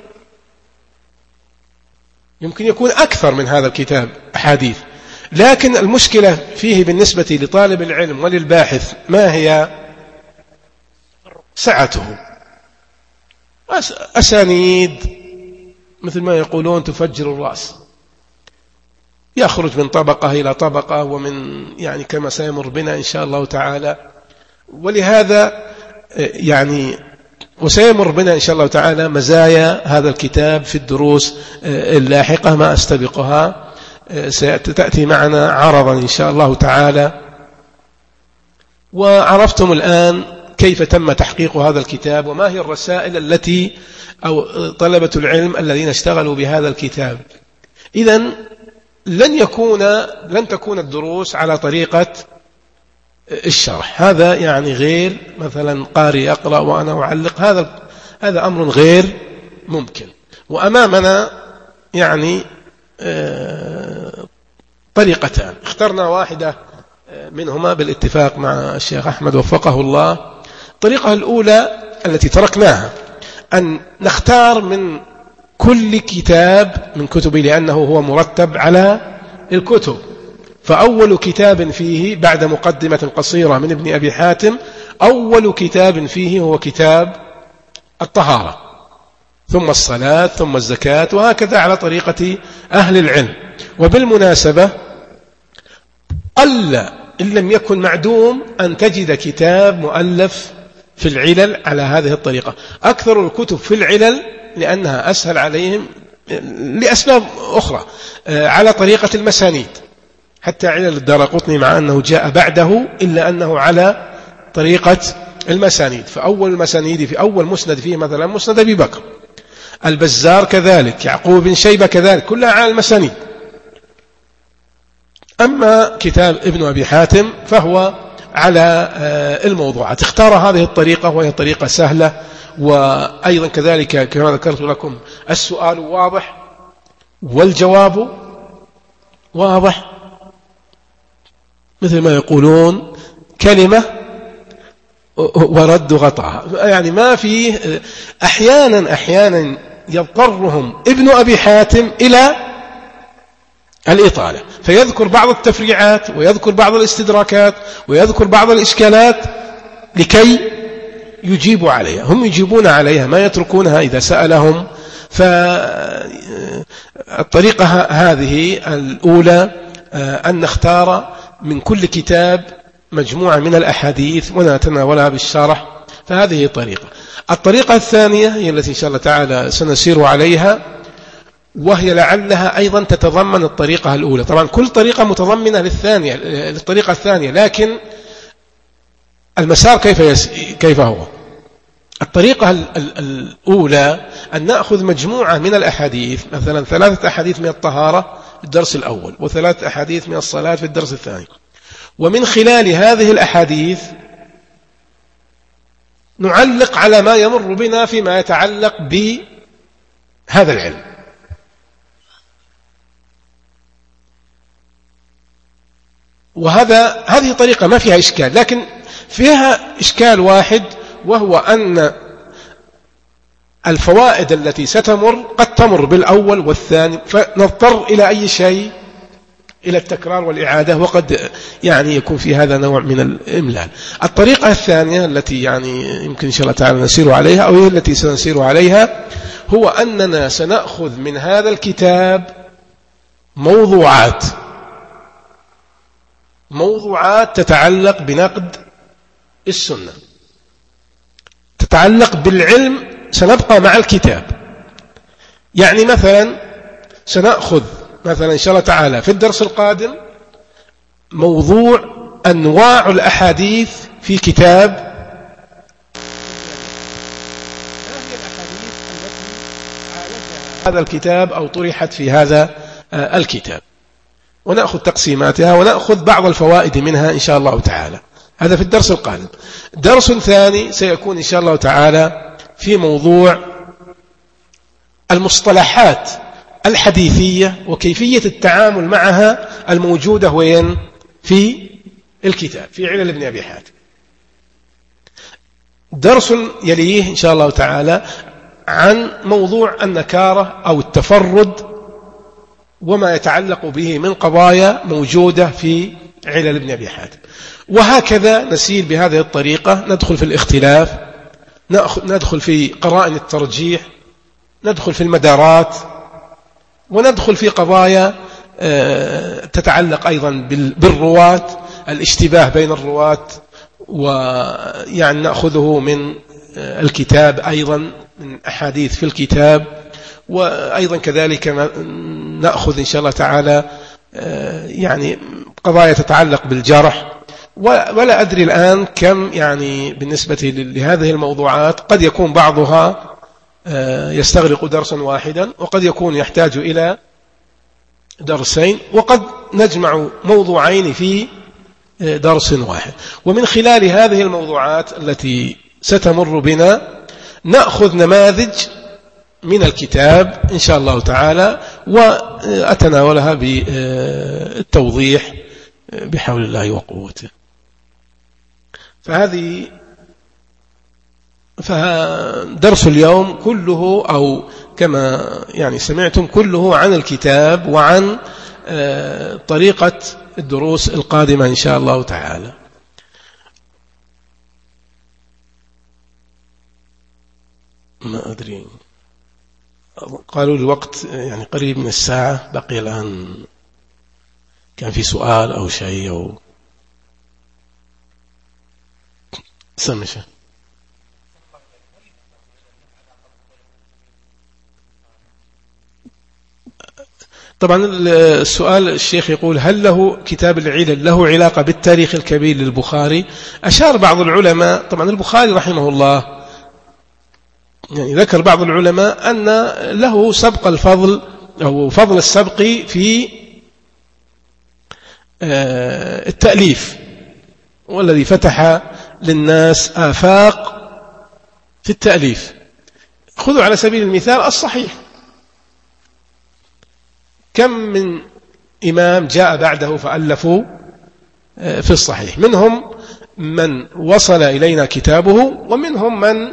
يمكن يكون أكثر من هذا الكتاب أحاديث، لكن المشكلة فيه بالنسبة لطالب العلم وللباحث ما هي؟ سعته. أسانيد مثل ما يقولون تفجر الرأس، يخرج من طبقة إلى طبقة، ومن يعني كما سيمر بنا إن شاء الله تعالى. ولهذا يعني وسيمر بنا إن شاء الله تعالى مزايا هذا الكتاب في الدروس اللاحقة ما أستبقها، ستأتي معنا عرضا إن شاء الله تعالى. وعرفتم الآن كيف تم تحقيق هذا الكتاب وما هي الرسائل التي أو طلبة العلم الذين اشتغلوا بهذا الكتاب. إذن لن يكون لن تكون الدروس على طريقة الشرح، هذا يعني غير مثلا قارئ يقرأ وأنا أعلق، هذا هذا أمر غير ممكن. وأمامنا يعني طريقتان، اخترنا واحدة منهما بالاتفاق مع الشيخ أحمد وفقه الله. الطريقة الأولى التي تركناها أن نختار من كل كتاب من كتبه لأنه هو مرتب على الكتب، فأول كتاب فيه بعد مقدمة قصيرة من ابن أبي حاتم، أول كتاب فيه هو كتاب الطهارة، ثم الصلاة، ثم الزكاة، وهكذا على طريقة أهل العلم. وبالمناسبة قل إن لم يكن معدوم أن تجد كتاب مؤلف في العلل على هذه الطريقة. أكثر الكتب في العلل لأنها أسهل عليهم لأسباب أخرى على طريقة المسانيد، حتى علل الدارقطني مع أنه جاء بعده إلا أنه على طريقة المسانيد. فأول المسانيد في أول مسند فيه مثلا مسند أبي بكر، البزار كذلك، يعقوب بن شيبة كذلك، كلها على المسانيد. أما كتاب ابن أبي حاتم فهو على الموضوعات. اختار هذه الطريقة وهي طريقة سهلة، وأيضا كذلك كما ذكرت لكم السؤال واضح والجواب واضح، مثل ما يقولون كلمة ورد غطاها، يعني ما فيه. أحيانا أحيانا يضطرهم ابن أبي حاتم إلى الإطالة، فيذكر بعض التفريعات ويذكر بعض الاستدراكات ويذكر بعض الإشكالات لكي يجيبوا عليها. هم يجيبون عليها، ما يتركونها إذا سألهم. فالطريقة هذه الأولى أن نختار من كل كتاب مجموعة من الأحاديث ونتناولها بالشرح، فهذه طريقة. الطريقة الثانية هي التي إن شاء الله تعالى سنسير عليها، وهي لعلها أيضا تتضمن الطريقة الأولى. طبعا كل طريقة متضمنة للثانية للطريقة الثانية، لكن المسار كيف يس... كيف هو؟ الطريقة الأولى أن نأخذ مجموعة من الأحاديث، مثلا ثلاثة أحاديث من الطهارة في الدرس الأول، وثلاثة أحاديث من الصلاة في الدرس الثاني، ومن خلال هذه الأحاديث نعلق على ما يمر بنا فيما يتعلق بهذا العلم. وهذا هذه طريقة ما فيها إشكال، لكن فيها إشكال واحد، وهو أن الفوائد التي ستمر قد تمر بالأول والثاني، فنضطر إلى أي شيء، إلى التكرار والإعادة، وقد يعني يكون في هذا نوع من الإملال. الطريقة الثانية التي يعني يمكن إن شاء الله تعالى نسير عليها، أو هي التي سنسير عليها، هو أننا سنأخذ من هذا الكتاب موضوعات موضوعات تتعلق بنقد السنة، تتعلق بالعلم، سنبقى مع الكتاب. يعني مثلا سنأخذ مثلا إن شاء الله تعالى في الدرس القادم موضوع أنواع الأحاديث في كتاب هذا الكتاب أو طرحت في هذا الكتاب، ونأخذ تقسيماتها ونأخذ بعض الفوائد منها إن شاء الله تعالى. هذا في الدرس القادم. درس ثاني سيكون إن شاء الله تعالى في موضوع المصطلحات الحديثية وكيفية التعامل معها الموجودة وين في الكتاب في علل ابن أبي حاتم. درس يليه إن شاء الله تعالى عن موضوع النكارة أو التفرد وما يتعلق به من قضايا موجودة في علل ابن أبي حاتم. وهكذا نسير بهذه الطريقة، ندخل في الاختلاف، ندخل في قرائن الترجيح، ندخل في المدارات، وندخل في قضايا تتعلق أيضا بالرواة، الاشتباه بين الرواة، ويعني نأخذه من الكتاب أيضا، من أحاديث في الكتاب، وأيضا كذلك نأخذ إن شاء الله تعالى يعني قضايا تتعلق بالجرح. ولا أدري الآن كم يعني بالنسبة لهذه الموضوعات، قد يكون بعضها يستغرق درسا واحدا، وقد يكون يحتاج إلى درسين، وقد نجمع موضوعين في درس واحد. ومن خلال هذه الموضوعات التي ستمر بنا نأخذ نماذج من الكتاب إن شاء الله تعالى، وأتناولها بالتوضيح بحول الله وقوته. فهذه فدرس اليوم كله، أو كما يعني سمعتم، كله عن الكتاب وعن طريقة الدروس القادمة إن شاء الله تعالى. ما أدري، قالوا الوقت يعني قريب من الساعة، بقي الآن كان في سؤال أو شيء أو سمشة. طبعا السؤال الشيخ يقول هل له كتاب العلل له علاقة بالتاريخ الكبير للبخاري؟ أشار بعض العلماء، طبعا البخاري رحمه الله يعني ذكر بعض العلماء أن له سبق الفضل أو فضل السبق في التأليف، والذي فتح للناس آفاق في التأليف. خذوا على سبيل المثال الصحيح، كم من إمام جاء بعده فألفوا في الصحيح، منهم من وصل إلينا كتابه ومنهم من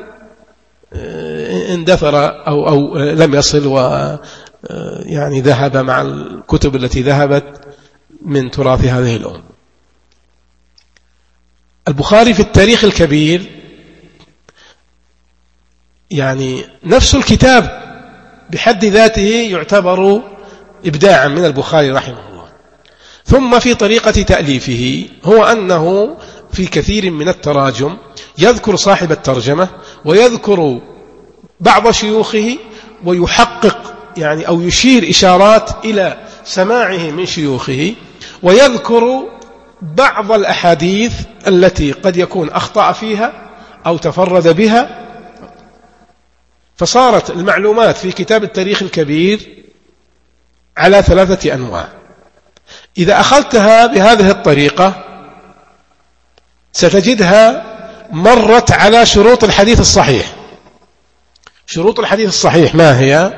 اندثر أو, أو لم يصل ويعني ذهب مع الكتب التي ذهبت من تراث هذه الأمة. البخاري في التاريخ الكبير يعني نفس الكتاب بحد ذاته يعتبر إبداعا من البخاري رحمه الله. ثم في طريقة تأليفه هو أنه في كثير من التراجم يذكر صاحب الترجمة ويذكر بعض شيوخه ويحقق يعني أو يشير إشارات إلى سماعه من شيوخه، ويذكر بعض الأحاديث التي قد يكون أخطأ فيها أو تفرد بها. فصارت المعلومات في كتاب التاريخ الكبير على ثلاثة أنواع. إذا أخذتها بهذه الطريقة ستجدها مرت على شروط الحديث الصحيح. شروط الحديث الصحيح ما هي؟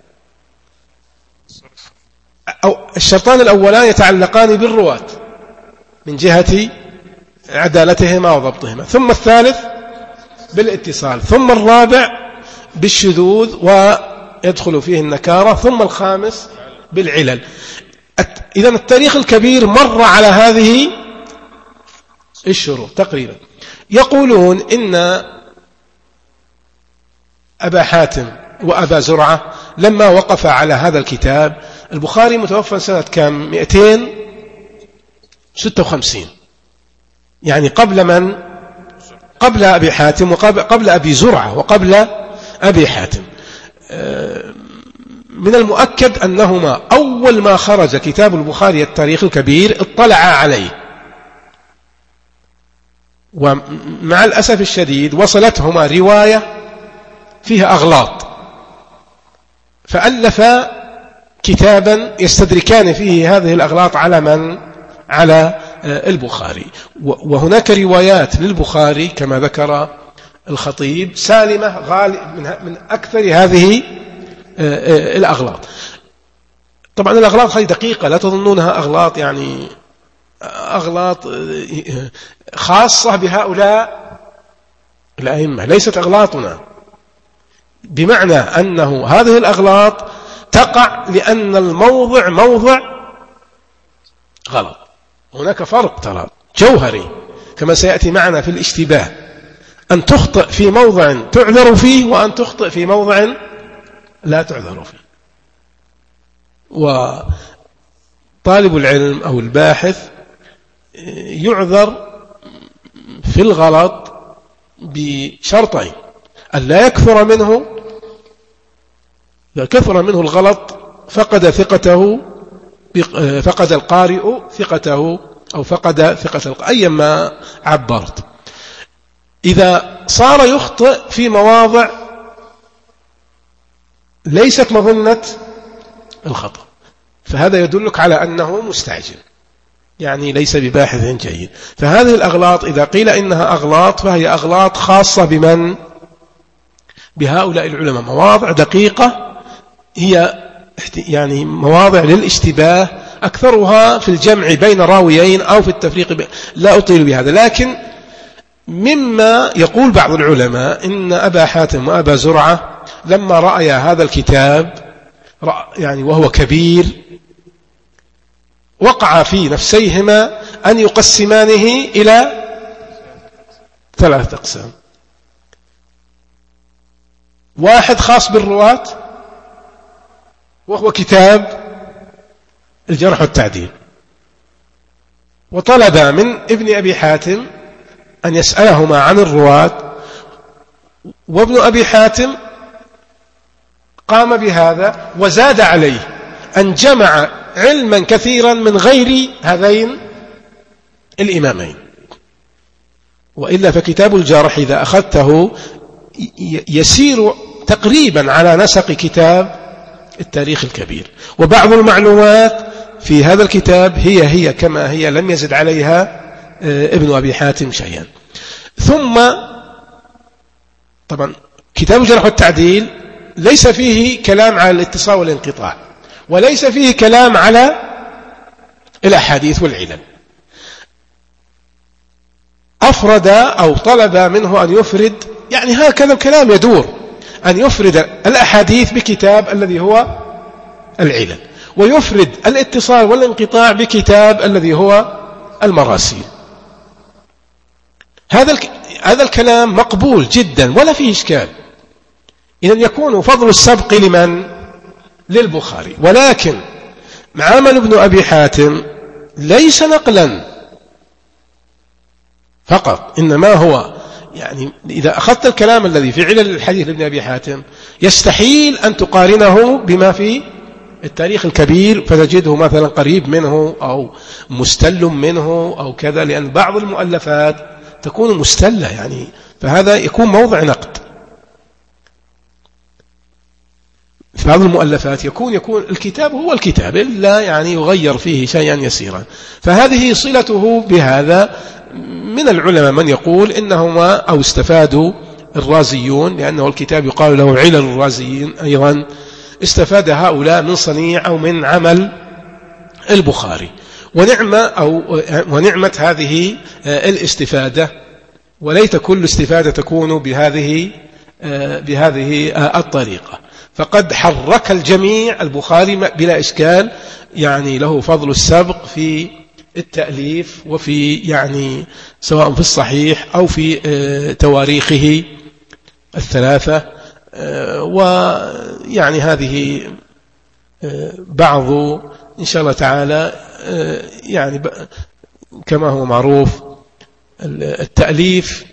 أو الشرطان الأولان يتعلقان بالرواة من جهة عدالتهما وضبطهما، ثم الثالث بالاتصال، ثم الرابع بالشذوذ ويدخل فيه النكارة، ثم الخامس بالعلل. إذن التاريخ الكبير مر على هذه الشروط تقريبا. يقولون إن أبا حاتم وأبا زرعة لما وقف على هذا الكتاب، البخاري متوفى سنة كام؟ مئتين وستة وخمسين، يعني قبل من؟ قبل أبي حاتم وقبل قبل أبي زرعة وقبل أبي حاتم. من المؤكد أنهما أول ما خرج كتاب البخاري التاريخ الكبير اطلع عليه، ومع الأسف الشديد وصلتهما رواية فيها أغلاط، فألف كتابا يستدركان فيه هذه الأغلاط على من؟ على البخاري. وهناك روايات للبخاري كما ذكر الخطيب سالمة غالب من أكثر هذه الأغلاط. طبعا الأغلاط هذه دقيقة، لا تظنونها أغلاط يعني أغلاط خاصة بهؤلاء الأئمة، ليست أغلاطنا، بمعنى أنه هذه الأغلاط تقع لأن الموضع موضع غلط. هناك فرق ترى جوهري كما سيأتي معنا في الاشتباه، أن تخطئ في موضع تعذر فيه وأن تخطئ في موضع لا تعذر فيه. وطالب العلم أو الباحث يعذر في الغلط بشرطين: أن لا يكثر منه، إذا كثر منه الغلط فقد ثقته، فقد القارئ ثقته أو فقد ثقة القارئ، أيما عبرت. إذا صار يخطئ في مواضع ليست مظنة الخطأ، فهذا يدلك على أنه مستعجل، يعني ليس بباحث جيد. فهذه الأغلاط إذا قيل إنها أغلاط فهي أغلاط خاصة بمن؟ بهؤلاء العلماء، مواضع دقيقة هي يعني مواضع للاشتباه، أكثرها في الجمع بين راويين أو في التفريق ب... لا أطيل بهذا. لكن مما يقول بعض العلماء إن أبا حاتم وأبا زرعة لما رأي هذا الكتاب يعني وهو كبير وقع في نفسيهما أن يقسمانه إلى ثلاثة أقسام: واحد خاص بالرواة وهو كتاب الجرح والتعديل، وطلب من ابن أبي حاتم أن يسألهما عن الرواة، وابن أبي حاتم قام بهذا وزاد عليه أن جمع علما كثيرا من غير هذين الإمامين. وإلا فكتاب الجرح إذا أخذته يسير تقريبا على نسق كتاب التاريخ الكبير، وبعض المعلومات في هذا الكتاب هي هي كما هي، لم يزد عليها ابن أبي حاتم شيئا. ثم طبعا كتاب الجرح والتعديل ليس فيه كلام على الاتصال والانقطاع، وليس فيه كلام على الأحاديث والعلل. أفرد أو طلب منه أن يفرد، يعني هكذا الكلام يدور، أن يفرد الأحاديث بكتاب الذي هو العلل، ويفرد الاتصال والانقطاع بكتاب الذي هو المراسيل. هذا هذا الكلام مقبول جدا ولا فيه إشكال، إذن يكون فضل السبق لمن؟ للبخاري. ولكن عمل ابن أبي حاتم ليس نقلا فقط، إنما هو يعني إذا أخذت الكلام الذي في علل الحديث لابن أبي حاتم يستحيل أن تقارنه بما في التاريخ الكبير فتجده مثلا قريب منه أو مستل منه أو كذا، لأن بعض المؤلفات تكون مستلة يعني، فهذا يكون موضع نقد. في بعض المؤلفات يكون يكون الكتاب هو الكتاب إلا يعني يغير فيه شيئا يسيرا، فهذه صلته بهذا. من العلماء من يقول إنهما أو استفادوا الرازيون، لأنه الكتاب يقال له علل الرازيين أيضا، استفاد هؤلاء من صنيع أو من عمل البخاري، ونعمة أو ونعمة هذه الاستفادة، وليت كل استفادة تكون بهذه بهذه الطريقة. فقد حرك الجميع البخاري بلا إشكال، يعني له فضل السبق في التأليف وفي يعني سواء في الصحيح أو في تواريخه الثلاثة. ويعني هذه بعض إن شاء الله تعالى يعني كما هو معروف التأليف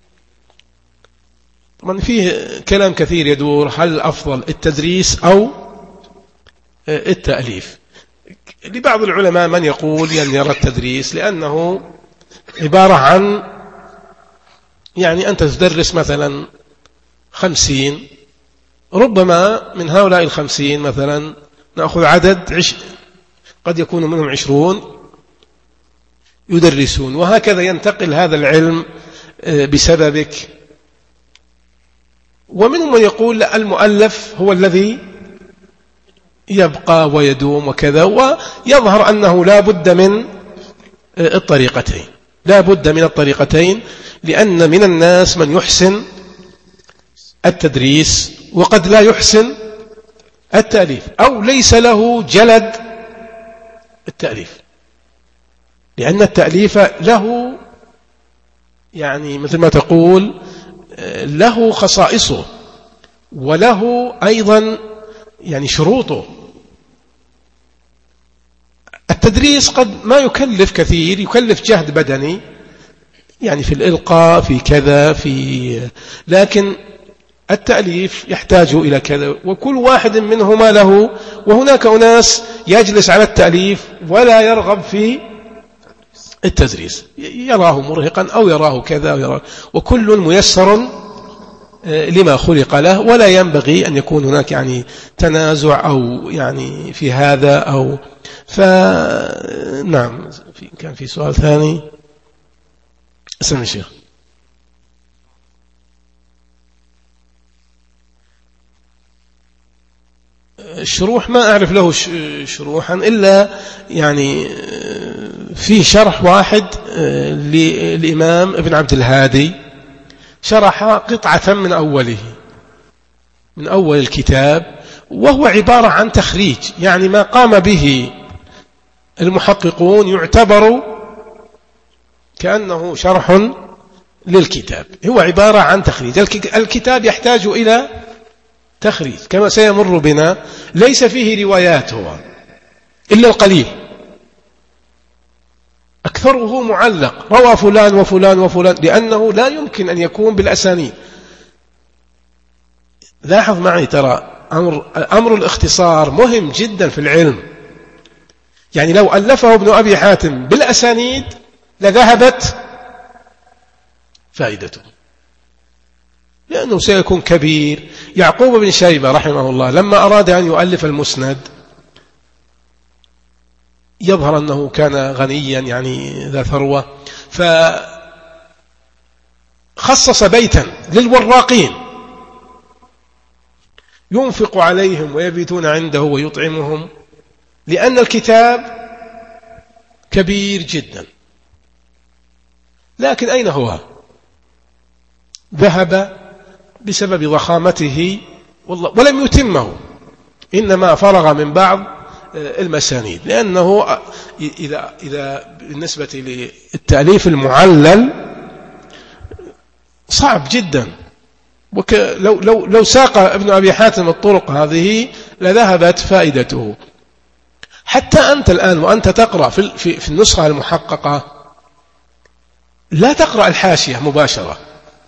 طبعا فيه كلام كثير يدور، هل أفضل التدريس أو التأليف؟ لبعض العلماء من يقول أن يرى التدريس، لأنه عبارة عن يعني أنت تدرس مثلا خمسين، ربما من هؤلاء الخمسين مثلا نأخذ عدد عش قد يكون منهم عشرون يدرسون، وهكذا ينتقل هذا العلم بسببك. ومنهم من يقول لا، المؤلف هو الذي يبقى ويدوم وكذا، ويظهر أنه لا بد من الطريقتين، لا بد من الطريقتين، لأن من الناس من يحسن التدريس وقد لا يحسن التأليف، أو ليس له جلد التأليف، لأن التأليف له يعني مثل ما تقول له خصائصه وله أيضا يعني شروطه. التدريس قد ما يكلف كثير، يكلف جهد بدني يعني في الإلقاء في كذا في، لكن التأليف يحتاج إلى كذا، وكل واحد منهما له. وهناك أناس يجلس على التأليف ولا يرغب في التدريس، يراه مرهقا أو يراه كذا أو يراه، وكل ميسر لما خلق له، ولا ينبغي أن يكون هناك يعني تنازع أو يعني في هذا أو فنعم. كان في سؤال ثاني. اسمع الشيخ. الشروح ما أعرف له شروحا إلا يعني في شرح واحد للإمام ابن عبد الهادي، شرح قطعة من أوله من أول الكتاب، وهو عبارة عن تخريج، يعني ما قام به المحققون يعتبر كأنه شرح للكتاب، هو عبارة عن تخريج. الكتاب يحتاج إلى تخريج كما سيمر بنا، ليس فيه روايات هو إلا القليل، أكثره معلق، روى فلان وفلان وفلان، لأنه لا يمكن أن يكون بالأسانيد. لاحظ معي ترى أمر, أمر الاختصار مهم جدا في العلم. يعني لو ألفه ابن أبي حاتم بالأسانيد لذهبت فائدته، لأنه سيكون كبير. يعقوب بن شيبة رحمه الله لما أراد أن يؤلف المسند يظهر أنه كان غنيا يعني ذا ثروة، فخصص بيتا للوراقين ينفق عليهم ويبيتون عنده ويطعمهم، لأن الكتاب كبير جدا. لكن أين هو؟ ذهب بسبب ضخامته ولم يتمه، إنما فرغ من بعض المسانيد، لأنه إذا, إذا بالنسبة للتأليف المعلل صعب جدا. وك لو, لو, لو ساق ابن أبي حاتم الطرق هذه لذهبت فائدته. حتى أنت الآن وأنت تقرأ في, في, في النسخة المحققة لا تقرأ الحاشية مباشرة،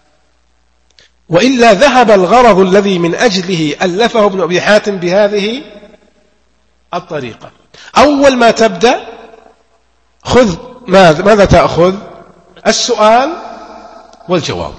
وإلا ذهب الغرض الذي من أجله ألفه ابن أبي حاتم بهذه الطريقة. أول ما تبدأ خذ ماذا تأخذ؟ السؤال والجواب،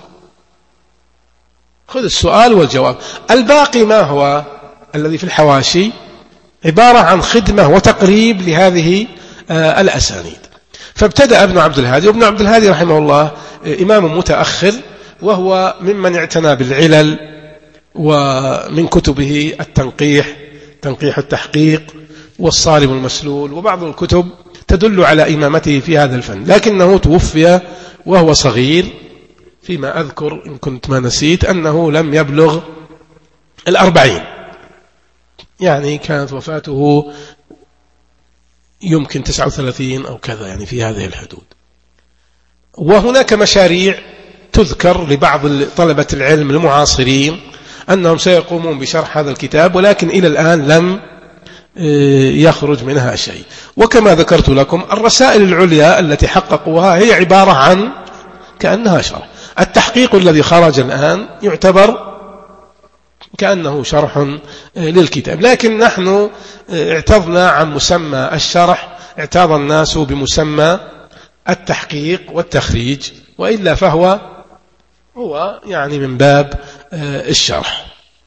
خذ السؤال والجواب. الباقي ما هو الذي في الحواشي؟ عبارة عن خدمة وتقريب لهذه الأسانيد. فابتدأ ابن عبد الهادي، وابن عبد الهادي رحمه الله إمام متأخر، وهو ممن اعتنى بالعلل، ومن كتبه التنقيح، تنقيح التحقيق، والصارم المسلول، وبعض الكتب تدل على إمامته في هذا الفن. لكنه توفي وهو صغير، فيما أذكر إن كنت ما نسيت أنه لم يبلغ الأربعين، يعني كانت وفاته يمكن تسعة وثلاثين أو كذا، يعني في هذه الحدود. وهناك مشاريع تذكر لبعض طلبة العلم المعاصرين أنهم سيقومون بشرح هذا الكتاب، ولكن إلى الآن لم يخرج منها شيء. وكما ذكرت لكم الرسائل العليا التي حققوها هي عبارة عن كأنها شرح. التحقيق الذي خرج الآن يعتبر كأنه شرح للكتاب، لكن نحن اعتضنا عن مسمى الشرح، اعتاض الناس بمسمى التحقيق والتخريج، وإلا فهو هو يعني من باب الشرح.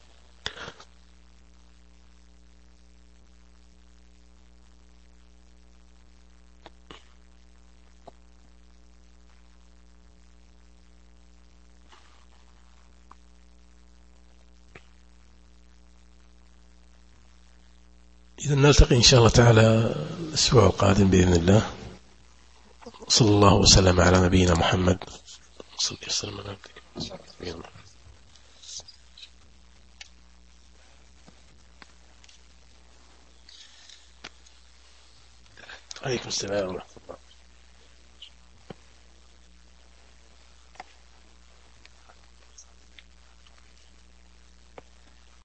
إذا نلتقي إن شاء الله تعالى الأسبوع القادم بإذن الله. صلى الله وسلم على نبينا محمد. صلى الله وسلم على نبينا محمد. عليكم السلام ورحمة الله.